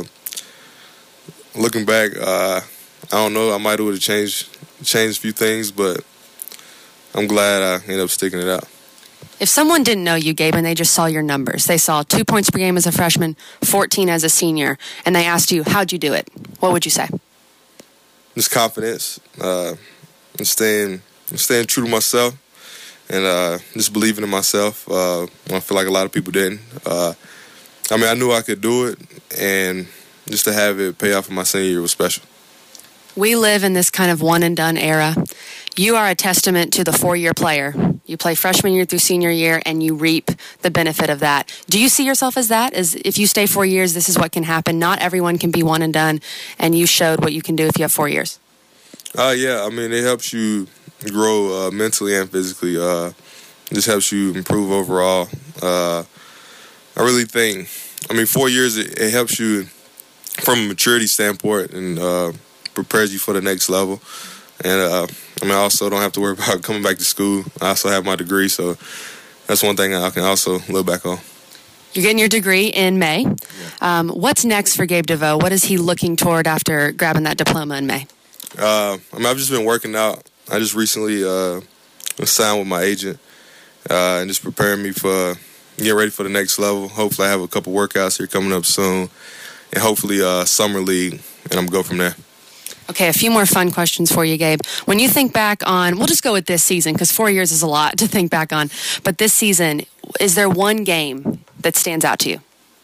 Looking back, I don't know. I might have changed a few things, but I'm glad I ended up sticking it out. If someone didn't know you, Gabe, and they just saw your numbers, they saw 2 points per game as a freshman, 14 as a senior, and they asked you, how'd you do it? What would you say? Just confidence, and staying true to myself, and just believing in myself. I feel like a lot of people didn't. I knew I could do it, and just to have it pay off in my senior year was special. We live in this kind of one-and-done era. You are a testament to the 4-year player. You play freshman year through senior year, and you reap the benefit of that. Do you see yourself as that? As if you stay 4 years, this is what can happen. Not everyone can be one and done, and you showed what you can do if you have 4 years. Yeah. It helps you grow mentally and physically. Just helps you improve overall. I really think, 4 years, it helps you from a maturity standpoint and prepares you for the next level. And I also don't have to worry about coming back to school. I also have my degree, so that's one thing I can also look back on. You're getting your degree in May. Yeah. What's next for Gabe DeVoe? What is he looking toward after grabbing that diploma in May? I've just been working out. I just recently signed with my agent and just preparing me for getting ready for the next level. Hopefully I have a couple workouts here coming up soon, and hopefully summer league, and I'm going to go from there. Okay, a few more fun questions for you, Gabe. When you think back on, we'll just go with this season because 4 years is a lot to think back on. But this season, is there one game that stands out to you?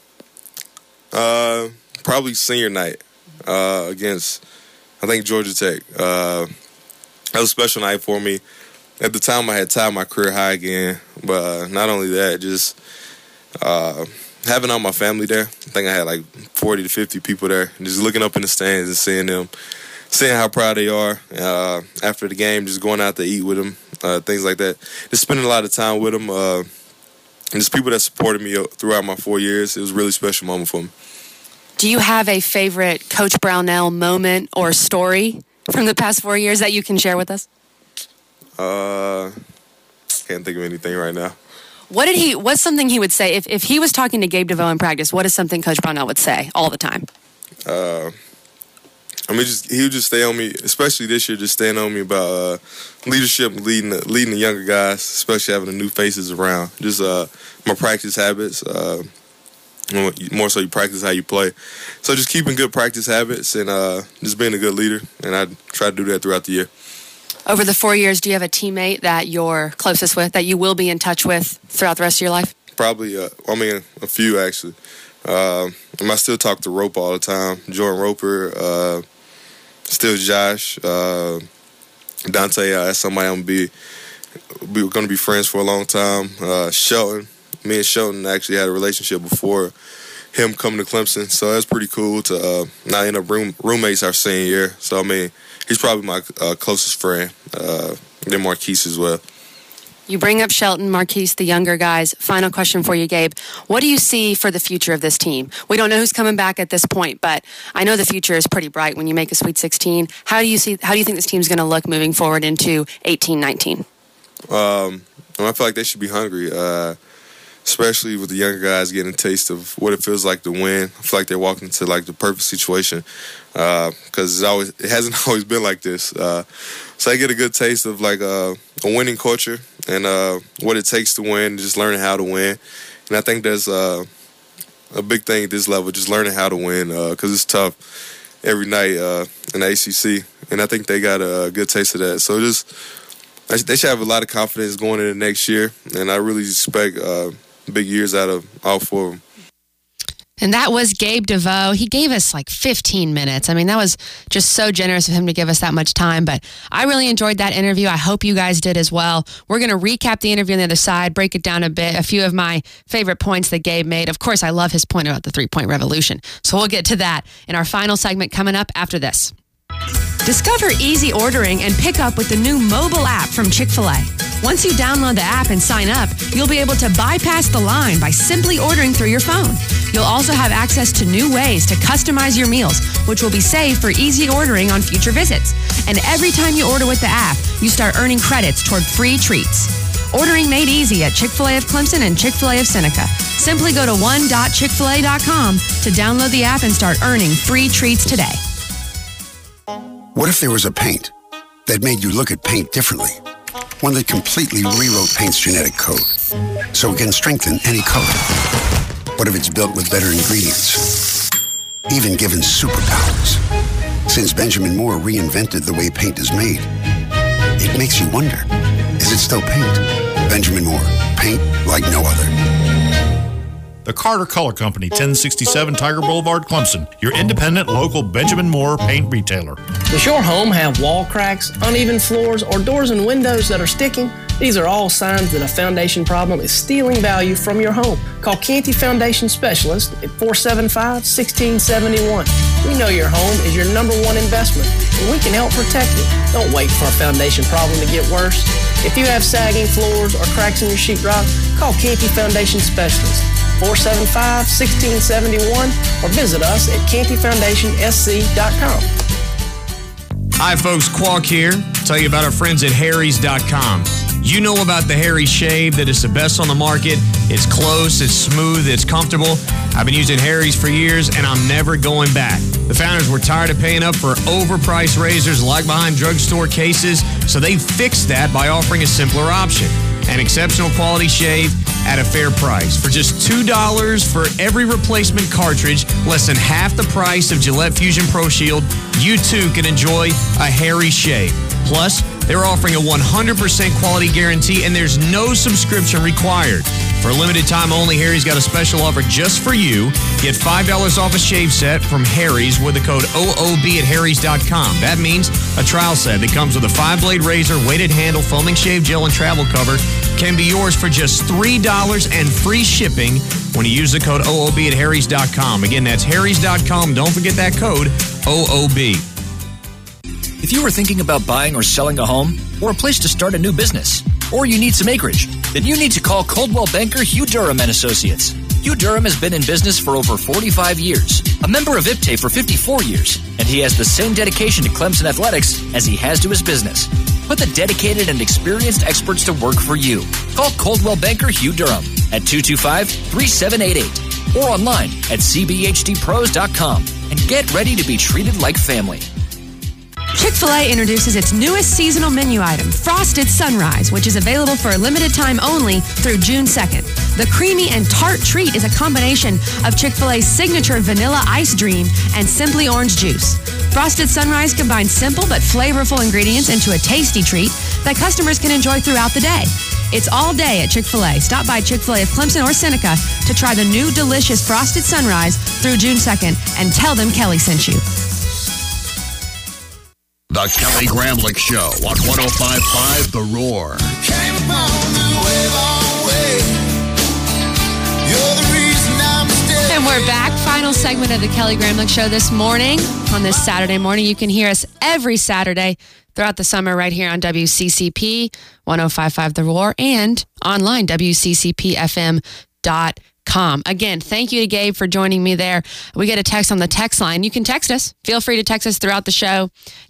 Probably senior night against, I think, Georgia Tech. That was a special night for me. At the time, I had tied my career high again. But not only that, just having all my family there. I think I had like 40 to 50 people there. Just looking up in the stands and seeing them. Seeing how proud they are after the game, just going out to eat with them, things like that. Just spending a lot of time with them. And just people that supported me throughout my 4 years. It was a really special moment for me. Do you have a favorite Coach Brownell moment or story from the past 4 years that you can share with us? Can't think of anything right now. What's something he would say? If he was talking to Gabe DeVoe in practice, what is something Coach Brownell would say all the time? He would just stay on me, especially this year, just staying on me about leadership, leading the younger guys, especially having the new faces around. Just my practice habits, more so you practice how you play. So just keeping good practice habits and just being a good leader, and I try to do that throughout the year. Over the 4 years, do you have a teammate that you're closest with, that you will be in touch with throughout the rest of your life? Probably, a few actually. I still talk to Roper all the time. Jordan Roper, still Josh, Dante. That's somebody I'm going to be friends for a long time. Shelton, me and Shelton actually had a relationship before him coming to Clemson, so that's pretty cool to not end up roommates our senior year. So, I mean, he's probably my closest friend, then Marquise as well. You bring up Shelton, Marquise, the younger guys. Final question for you, Gabe. What do you see for the future of this team? We don't know who's coming back at this point, but I know the future is pretty bright when you make a Sweet 16. How do you think this team's going to look moving forward into 18-19? I feel like they should be hungry, especially with the younger guys getting a taste of what it feels like to win. I feel like they're walking into like the perfect situation because it hasn't always been like this. So they get a good taste of like a winning culture and what it takes to win, just learning how to win. And I think that's a big thing at this level, just learning how to win because it's tough every night in the ACC. And I think they got a good taste of that. So they should have a lot of confidence going into next year. And I really expect big years out of all four of them. And that was Gabe DeVoe. He gave us like 15 minutes. I mean, that was just so generous of him to give us that much time. But I really enjoyed that interview. I hope you guys did as well. We're going to recap the interview on the other side, break it down a bit, a few of my favorite points that Gabe made. Of course, I love his point about the three-point revolution. So we'll get to that in our final segment coming up after this. Discover easy ordering and pick up with the new mobile app from Chick-fil-A. Once you download the app and sign up, you'll be able to bypass the line by simply ordering through your phone. You'll also have access to new ways to customize your meals, which will be saved for easy ordering on future visits. And every time you order with the app, you start earning credits toward free treats. Ordering made easy at Chick-fil-A of Clemson and Chick-fil-A of Seneca. Simply go to one.chickfila.com to download the app and start earning free treats today. What if there was a paint that made you look at paint differently? One that completely rewrote paint's genetic code, so it can strengthen any color. What if it's built with better ingredients, even given superpowers? Since Benjamin Moore reinvented the way paint is made, it makes you wonder, is it still paint? Benjamin Moore, paint like no other. The Carter Color Company, 1067 Tiger Boulevard, Clemson. Your independent local Benjamin Moore paint retailer. Does your home have wall cracks, uneven floors, or doors and windows that are sticking? These are all signs that a foundation problem is stealing value from your home. Call Canty Foundation Specialist at 475-1671. We know your home is your #1 investment, and we can help protect it. Don't wait for a foundation problem to get worse. If you have sagging floors or cracks in your sheetrock, call Canty Foundation Specialist. 475-1671 or visit us at cantyfoundationsc.com. Hi folks, Qualk here. Tell you about our friends at Harry's.com. You know about the Harry's shave, that it's the best on the market. It's close, it's smooth, it's comfortable. I've been using Harry's for years and I'm never going back. The founders were tired of paying up for overpriced razors like behind drugstore cases, so they fixed that by offering a simpler option. An exceptional quality shave at a fair price. For just $2 for every replacement cartridge, less than half the price of Gillette Fusion Pro Shield, you too can enjoy a Harry's shave. Plus, they're offering a 100% quality guarantee and there's no subscription required. For a limited time only, Harry's got a special offer just for you. Get $5 off a shave set from Harry's with the code OOB at harrys.com. That means a trial set that comes with a 5-blade razor, weighted handle, foaming shave gel, and travel cover can be yours for just $3 and free shipping when you use the code OOB at harrys.com. Again, that's harrys.com. Don't forget that code OOB. If you were thinking about buying or selling a home, or a place to start a new business, or you need some acreage, then you need to call Coldwell Banker Hugh Durham and Associates. Hugh Durham has been in business for over 45 years, a member of IPTAY for 54 years, and he has the same dedication to Clemson athletics as he has to his business. Put the dedicated and experienced experts to work for you. Call Coldwell Banker Hugh Durham at 225-3788 or online at cbhdpros.com and get ready to be treated like family. Chick-fil-A introduces its newest seasonal menu item, Frosted Sunrise, which is available for a limited time only through June 2nd. The creamy and tart treat is a combination of Chick-fil-A's signature vanilla ice dream and Simply Orange juice. Frosted Sunrise combines simple but flavorful ingredients into a tasty treat that customers can enjoy throughout the day. It's all day at Chick-fil-A. Stop by Chick-fil-A of Clemson or Seneca to try the new delicious Frosted Sunrise through June 2nd and tell them Kelly sent you. The Kelly Gramlich Show on 105.5 The Roar. Came upon the wave on wave. And we're back. Final segment of the Kelly Gramlich Show this morning. On this Saturday morning, you can hear us every Saturday throughout the summer right here on WCCP 105.5 The Roar and online, WCCPFM.com. Again, thank you to Gabe for joining me there. We get a text on the text line. You can text us. Feel free to text us throughout the show,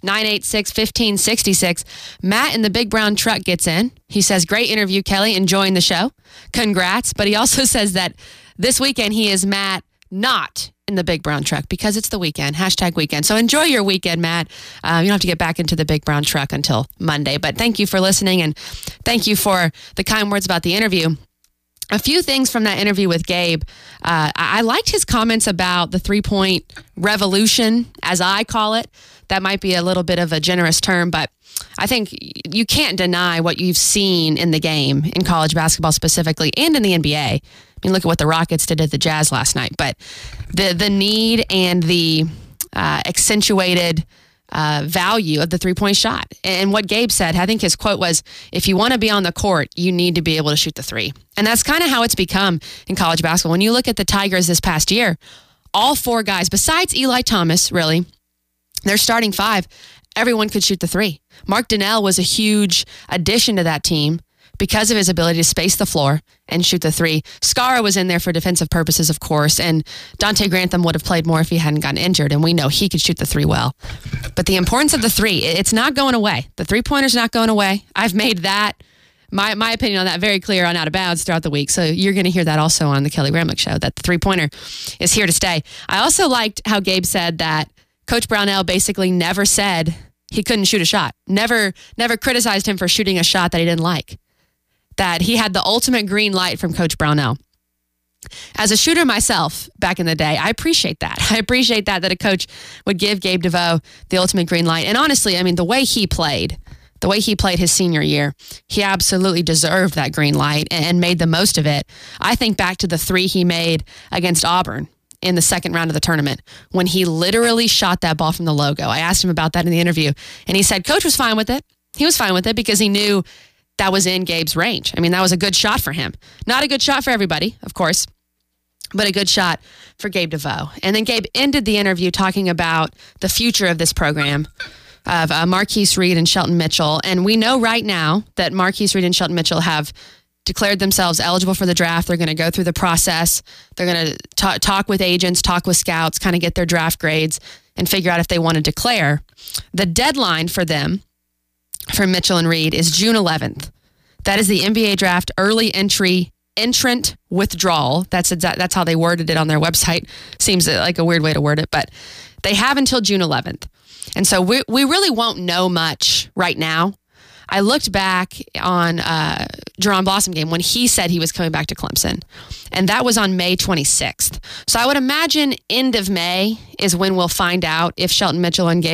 986-1566. Matt in the big brown truck gets in. He says, great interview, Kelly. Enjoying the show. Congrats. But he also says that this weekend he is Matt not in the big brown truck because it's the weekend. #weekend. So enjoy your weekend, Matt. You don't have to get back into the big brown truck until Monday. But thank you for listening and thank you for the kind words about the interview. A few things from that interview with Gabe. I liked his comments about the three-point revolution, as I call it. That might be a little bit of a generous term, but I think you can't deny what you've seen in the game, in college basketball specifically, and in the NBA. I mean, look at what the Rockets did at the Jazz last night. But the need and the accentuated value of the three-point shot. And what Gabe said, I think his quote was, if you want to be on the court, you need to be able to shoot the three. And that's kind of how it's become in college basketball. When you look at the Tigers this past year, all four guys, besides Eli Thomas, really, their starting five, everyone could shoot the three. Mark Donnell was a huge addition to that team because of his ability to space the floor and shoot the three. Skara was in there for defensive purposes, of course, and Dante Grantham would have played more if he hadn't gotten injured, and we know he could shoot the three well. But the importance of the three, it's not going away. The three-pointer's not going away. I've made that, my opinion on that, very clear on Out of Bounds throughout the week, so you're going to hear that also on the Kelly Gramlich Show, that the three-pointer is here to stay. I also liked how Gabe said that Coach Brownell basically never said he couldn't shoot a shot, never criticized him for shooting a shot that he didn't like. That he had the ultimate green light from Coach Brownell. As a shooter myself back in the day, I appreciate that. I appreciate that a coach would give Gabe DeVoe the ultimate green light. And honestly, I mean, the way he played his senior year, he absolutely deserved that green light and made the most of it. I think back to the three he made against Auburn in the second round of the tournament when he literally shot that ball from the logo. I asked him about that in the interview, and he said Coach was fine with it. He was fine with it because he knew that was in Gabe's range. I mean, that was a good shot for him. Not a good shot for everybody, of course, but a good shot for Gabe DeVoe. And then Gabe ended the interview talking about the future of this program of Marquise Reed and Shelton Mitchell. And we know right now that Marquise Reed and Shelton Mitchell have declared themselves eligible for the draft. They're going to go through the process. They're going to talk with agents, talk with scouts, kind of get their draft grades and figure out if they want to declare. The deadline for them, for Mitchell and Reed, is June 11th. That is the NBA draft early entrant withdrawal. That's how they worded it on their website. Seems like a weird way to word it, but they have until June 11th. And so we really won't know much right now. I looked back on Jerron Blossom game when he said he was coming back to Clemson, and that was on May 26th. So I would imagine end of May is when we'll find out if Shelton Mitchell and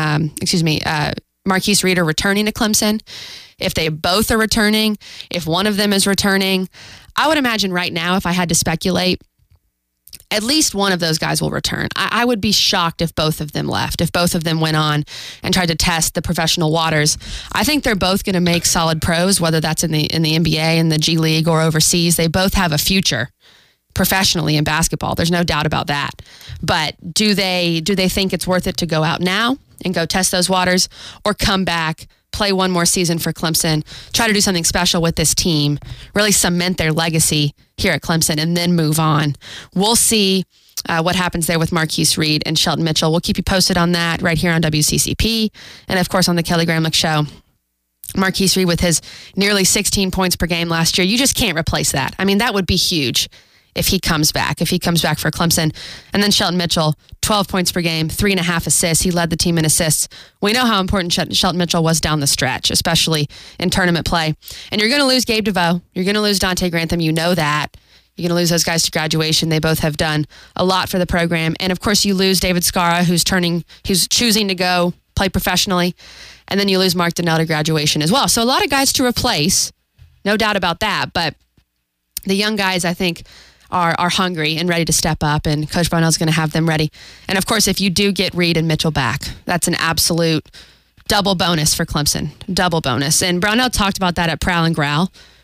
Marquise Reed are returning to Clemson, if they both are returning, if one of them is returning. I would imagine right now, if I had to speculate, at least one of those guys will return. I would be shocked if both of them left, if both of them went on and tried to test the professional waters. I think they're both going to make solid pros, whether that's in the NBA, in the G League, or overseas. They both have a future professionally in basketball. There's no doubt about that. But do they think it's worth it to go out now and go test those waters, or come back, play one more season for Clemson, try to do something special with this team, really cement their legacy here at Clemson, and then move on? We'll see what happens there with Marquise Reed and Shelton Mitchell. We'll keep you posted on that right here on WCCP and, of course, on the Kelly Gramlich Show. Marquise Reed with his nearly 16 points per game last year, you just can't replace that. I mean, that would be huge if he comes back for Clemson. And then Shelton Mitchell, 12 points per game, 3.5 assists. He led the team in assists. We know how important Shelton Mitchell was down the stretch, especially in tournament play. And you're going to lose Gabe DeVoe. You're going to lose Dante Grantham. You know that. You're going to lose those guys to graduation. They both have done a lot for the program. And, of course, you lose David Skara, who's choosing to go play professionally. And then you lose Mark Donnell to graduation as well. So a lot of guys to replace, no doubt about that. But the young guys, I think, are hungry and ready to step up, and Coach Brownell's going to have them ready. And, of course, if you do get Reed and Mitchell back, that's an absolute double bonus for Clemson. Double bonus. And Brownell talked about that at Prowl and Growl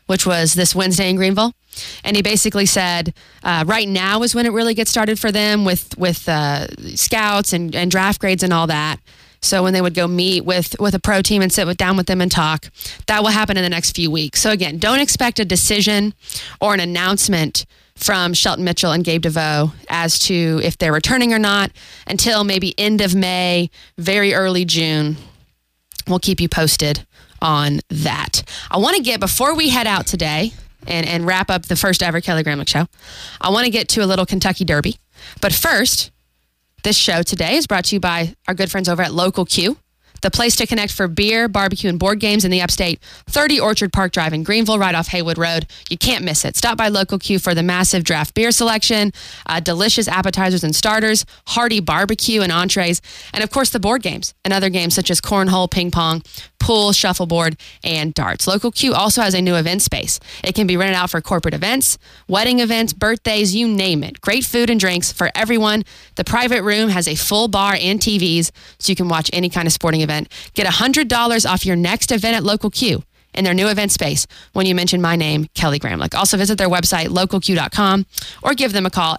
which was this Wednesday in Greenville. And he basically said, right now is when it really gets started for them with scouts and draft grades and all that. So when they would go meet with a pro team and sit down with them and talk, that will happen in the next few weeks. So again, don't expect a decision or an announcement from Shelton Mitchell and Gabe DeVoe as to if they're returning or not until maybe end of May, very early June. We'll keep you posted on that. I want to get, before we head out today and wrap up the first ever Kelly Gramlich Show, I want to get to a little Kentucky Derby. But first, this show today is brought to you by our good friends over at Local Q, the place to connect for beer, barbecue, and board games in the upstate. 30 Orchard Park Drive in Greenville, right off Haywood Road. You can't miss it. Stop by Local Q for the massive draft beer selection, delicious appetizers and starters, hearty barbecue and entrees, and of course the board games and other games such as cornhole, ping pong, pool, shuffleboard, and darts. Local Q also has a new event space. It can be rented out for corporate events, wedding events, birthdays, you name it. Great food and drinks for everyone. The private room has a full bar and TVs, so you can watch any kind of sporting event. Get $100 off your next event at Local Q in their new event space when you mention my name, Kelly Gramlich. Also visit their website, localq.com, or give them a call,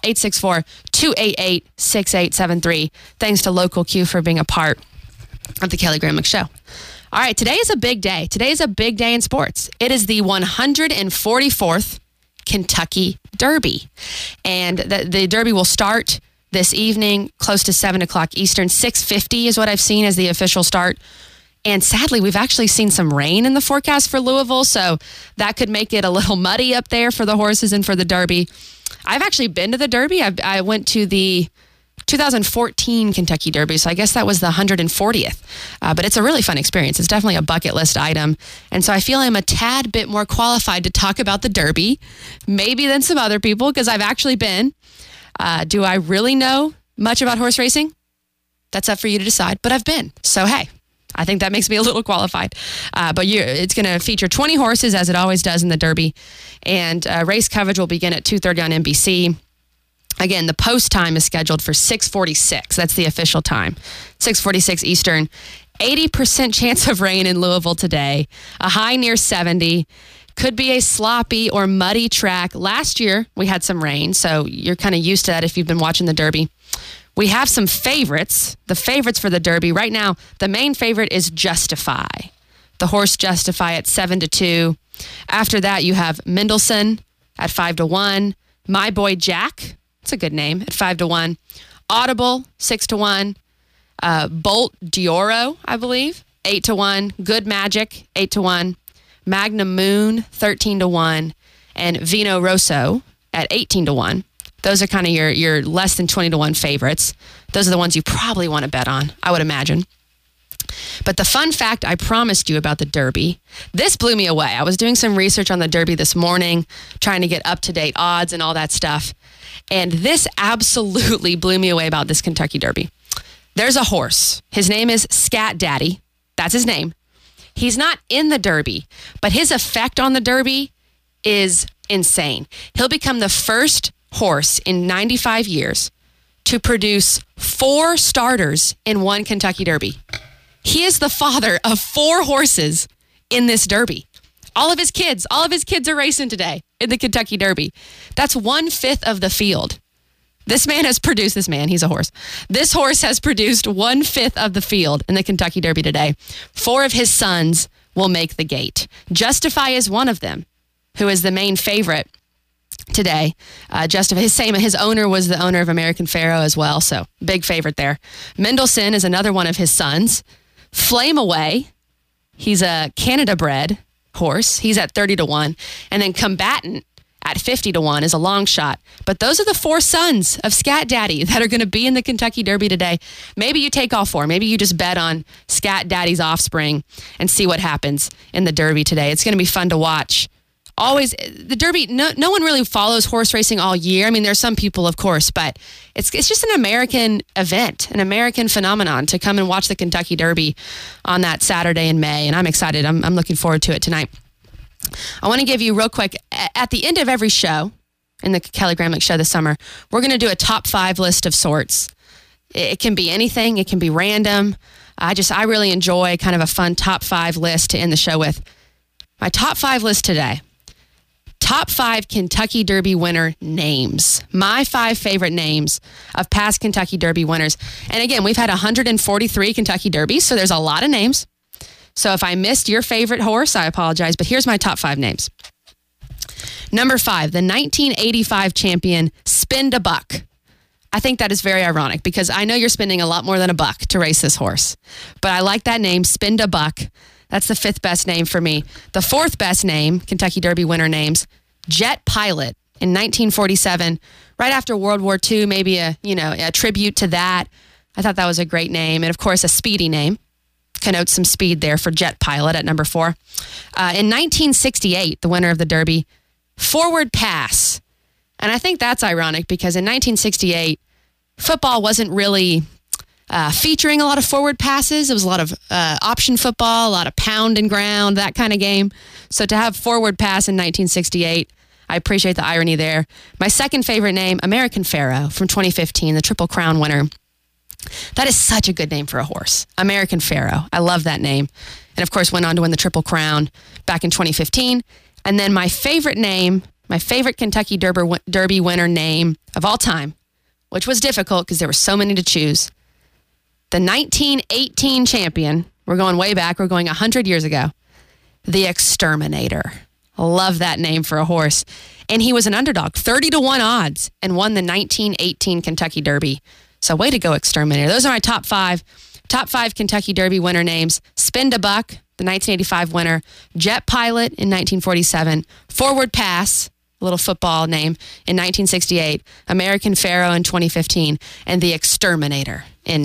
864-288-6873. Thanks to Local Q for being a part of the Kelly Gramlich Show. All right, today is a big day. Today is a big day in sports. It is the 144th Kentucky Derby. And the Derby will start this evening, close to 7 o'clock Eastern. 6:50 is what I've seen as the official start. And sadly, we've actually seen some rain in the forecast for Louisville, so that could make it a little muddy up there for the horses and for the Derby. I've actually been to the Derby. I went to the 2014 Kentucky Derby, so I guess that was the 140th. But it's a really fun experience. It's definitely a bucket list item. And so I feel I'm a tad bit more qualified to talk about the Derby, maybe than some other people, because I've actually been. Do I really know much about horse racing? That's up for you to decide, but I've been. So, hey, I think that makes me a little qualified. But it's going to feature 20 horses, as it always does in the Derby. And race coverage will begin at 2:30 on NBC. Again, the post time is scheduled for 6:46. That's the official time. 6:46 Eastern. 80% chance of rain in Louisville today. A high near 70. Could be a sloppy or muddy track. Last year, we had some rain, so you're kind of used to that if you've been watching the Derby. We have some favorites. The favorites for the Derby. Right now, the main favorite is Justify. The horse Justify at 7-2. After that, you have Mendelssohn at 5-1. My Boy Jack. It's a good name at 5-1. Audible, 6-1. Bolt Dioro, I believe, 8-1. Good Magic, 8-1. Magnum Moon, 13-1. And Vino Rosso at 18-1. Those are kind of your less than 20-1 favorites. Those are the ones you probably want to bet on, I would imagine. But the fun fact I promised you about the Derby, this blew me away. I was doing some research on the Derby this morning, trying to get up-to-date odds and all that stuff. And this absolutely blew me away about this Kentucky Derby. There's a horse. His name is Scat Daddy. That's his name. He's not in the Derby, but his effect on the Derby is insane. He'll become the first horse in 95 years to produce 4 starters in one Kentucky Derby. He is the father of 4 horses in this Derby. All of his kids are racing today in the Kentucky Derby. That's 1/5 of the field. He's a horse. This horse has produced 1/5 of the field in the Kentucky Derby today. 4 of his sons will make the gate. Justify is one of them, who is the main favorite today. Justify, his owner was the owner of American Pharoah as well, so big favorite there. Mendelssohn is another one of his sons. Flame Away, he's a Canada-bred horse. He's at 30-1. And then Combatant at 50-1 is a long shot. But those are the 4 sons of Scat Daddy that are going to be in the Kentucky Derby today. Maybe you take all 4. Maybe you just bet on Scat Daddy's offspring and see what happens in the Derby today. It's going to be fun to watch. Always, the Derby, no one really follows horse racing all year. I mean, there's some people, of course, but it's just an American event, an American phenomenon to come and watch the Kentucky Derby on that Saturday in May. And I'm excited. I'm looking forward to it tonight. I want to give you real quick, at the end of every show in the Kelly Gramlich Show this summer, we're going to do a top 5 list of sorts. It can be anything. It can be random. I really enjoy kind of a fun top 5 list to end the show with. My top 5 list today. top 5 Kentucky Derby winner names. My 5 favorite names of past Kentucky Derby winners. And again, we've had 143 Kentucky Derbies, so there's a lot of names. So if I missed your favorite horse, I apologize, but here's my top 5 names. Number 5, the 1985 champion, Spend a Buck. I think that is very ironic because I know you're spending a lot more than a buck to race this horse. But I like that name, Spend a Buck. That's the 5th best name for me. The 4th best name, Kentucky Derby winner names, Jet Pilot in 1947, right after World War II, maybe a tribute to that. I thought that was a great name. And of course, a speedy name. Connotes some speed there for Jet Pilot at number 4. In 1968, the winner of the Derby, Forward Pass. And I think that's ironic because in 1968, football wasn't really featuring a lot of forward passes. It was a lot of option football, a lot of pound and ground, that kind of game. So to have Forward Pass in 1968, I appreciate the irony there. My second favorite name, American Pharoah from 2015, the Triple Crown winner. That is such a good name for a horse. American Pharoah. I love that name. And of course, went on to win the Triple Crown back in 2015. And then my favorite name, my favorite Kentucky Derby winner name of all time, which was difficult because there were so many to choose. The 1918 champion, we're going way back, we're going 100 years ago, the Exterminator. I love that name for a horse. And he was an underdog, 30-1 odds, and won the 1918 Kentucky Derby. So way to go, Exterminator. Those are my top 5 Kentucky Derby winner names. Spend a Buck, the 1985 winner. Jet Pilot in 1947. Forward Pass, a little football name, in 1968. American Pharoah in 2015. And the Exterminator in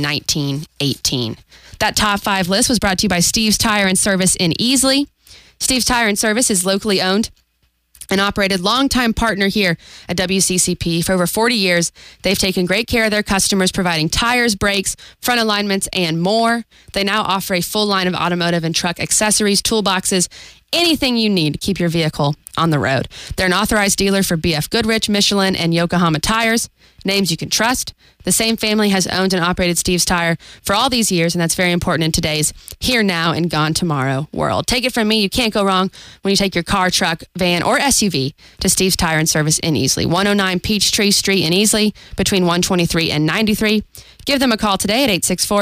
1918. That top 5 list was brought to you by Steve's Tire and Service in Easley. Steve's Tire and Service is locally owned and operated, longtime partner here at WCCP. For over 40 years, they've taken great care of their customers, providing tires, brakes, front alignments, and more. They now offer a full line of automotive and truck accessories, toolboxes, anything you need to keep your vehicle on the road. They're an authorized dealer for BF Goodrich, Michelin, and Yokohama tires, names you can trust. The same family has owned and operated Steve's Tire for all these years, and that's very important in today's here now and gone tomorrow world. Take it from me, you can't go wrong when you take your car, truck, van, or SUV to Steve's Tire and Service in Easley. 109 Peachtree Street in Easley, between 123 and 93. Give them a call today at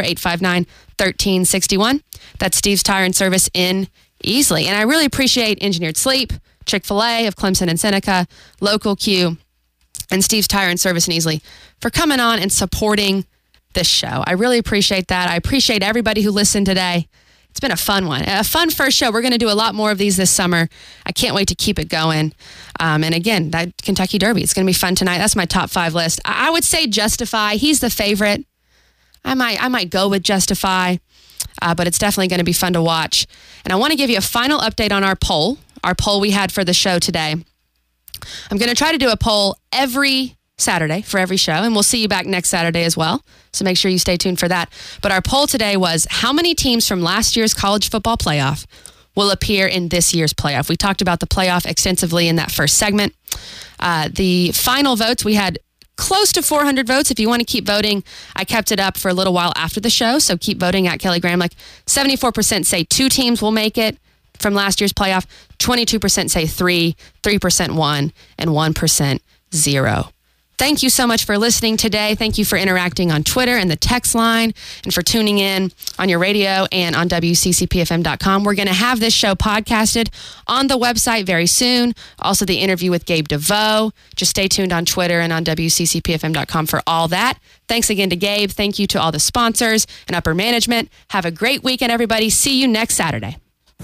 864-859-1361. That's Steve's Tire and Service in Easley. And I really appreciate Engineered Sleep, Chick-fil-A of Clemson and Seneca, Local Q, and Steve's Tire and Service in Easley for coming on and supporting this show. I really appreciate that. I appreciate everybody who listened today. It's been a fun one. A fun first show. We're going to do a lot more of these this summer. I can't wait to keep it going. And again, that Kentucky Derby, it's going to be fun tonight. That's my top 5 list. I would say Justify. He's the favorite. I might go with Justify, but it's definitely going to be fun to watch. And I want to give you a final update on our poll we had for the show today. I'm going to try to do a poll every Saturday for every show, and we'll see you back next Saturday as well. So make sure you stay tuned for that. But our poll today was, how many teams from last year's college football playoff will appear in this year's playoff? We talked about the playoff extensively in that first segment. The final votes, we had close to 400 votes. If you want to keep voting, I kept it up for a little while after the show, so keep voting at Kelly Gramlich. 74% say 2 teams will make it from last year's playoff. 22% say 3, 3% 1, and 1% 0. Thank you so much for listening today. Thank you for interacting on Twitter and the text line, and for tuning in on your radio and on WCCPFM.com. We're going to have this show podcasted on the website very soon. Also, the interview with Gabe DeVoe. Just stay tuned on Twitter and on WCCPFM.com for all that. Thanks again to Gabe. Thank you to all the sponsors and upper management. Have a great weekend, everybody. See you next Saturday.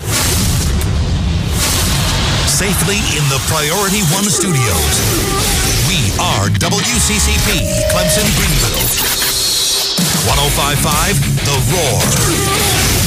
Safely in the Priority One studios. We are WCCP, Clemson Greenville. 105.5 The Roar.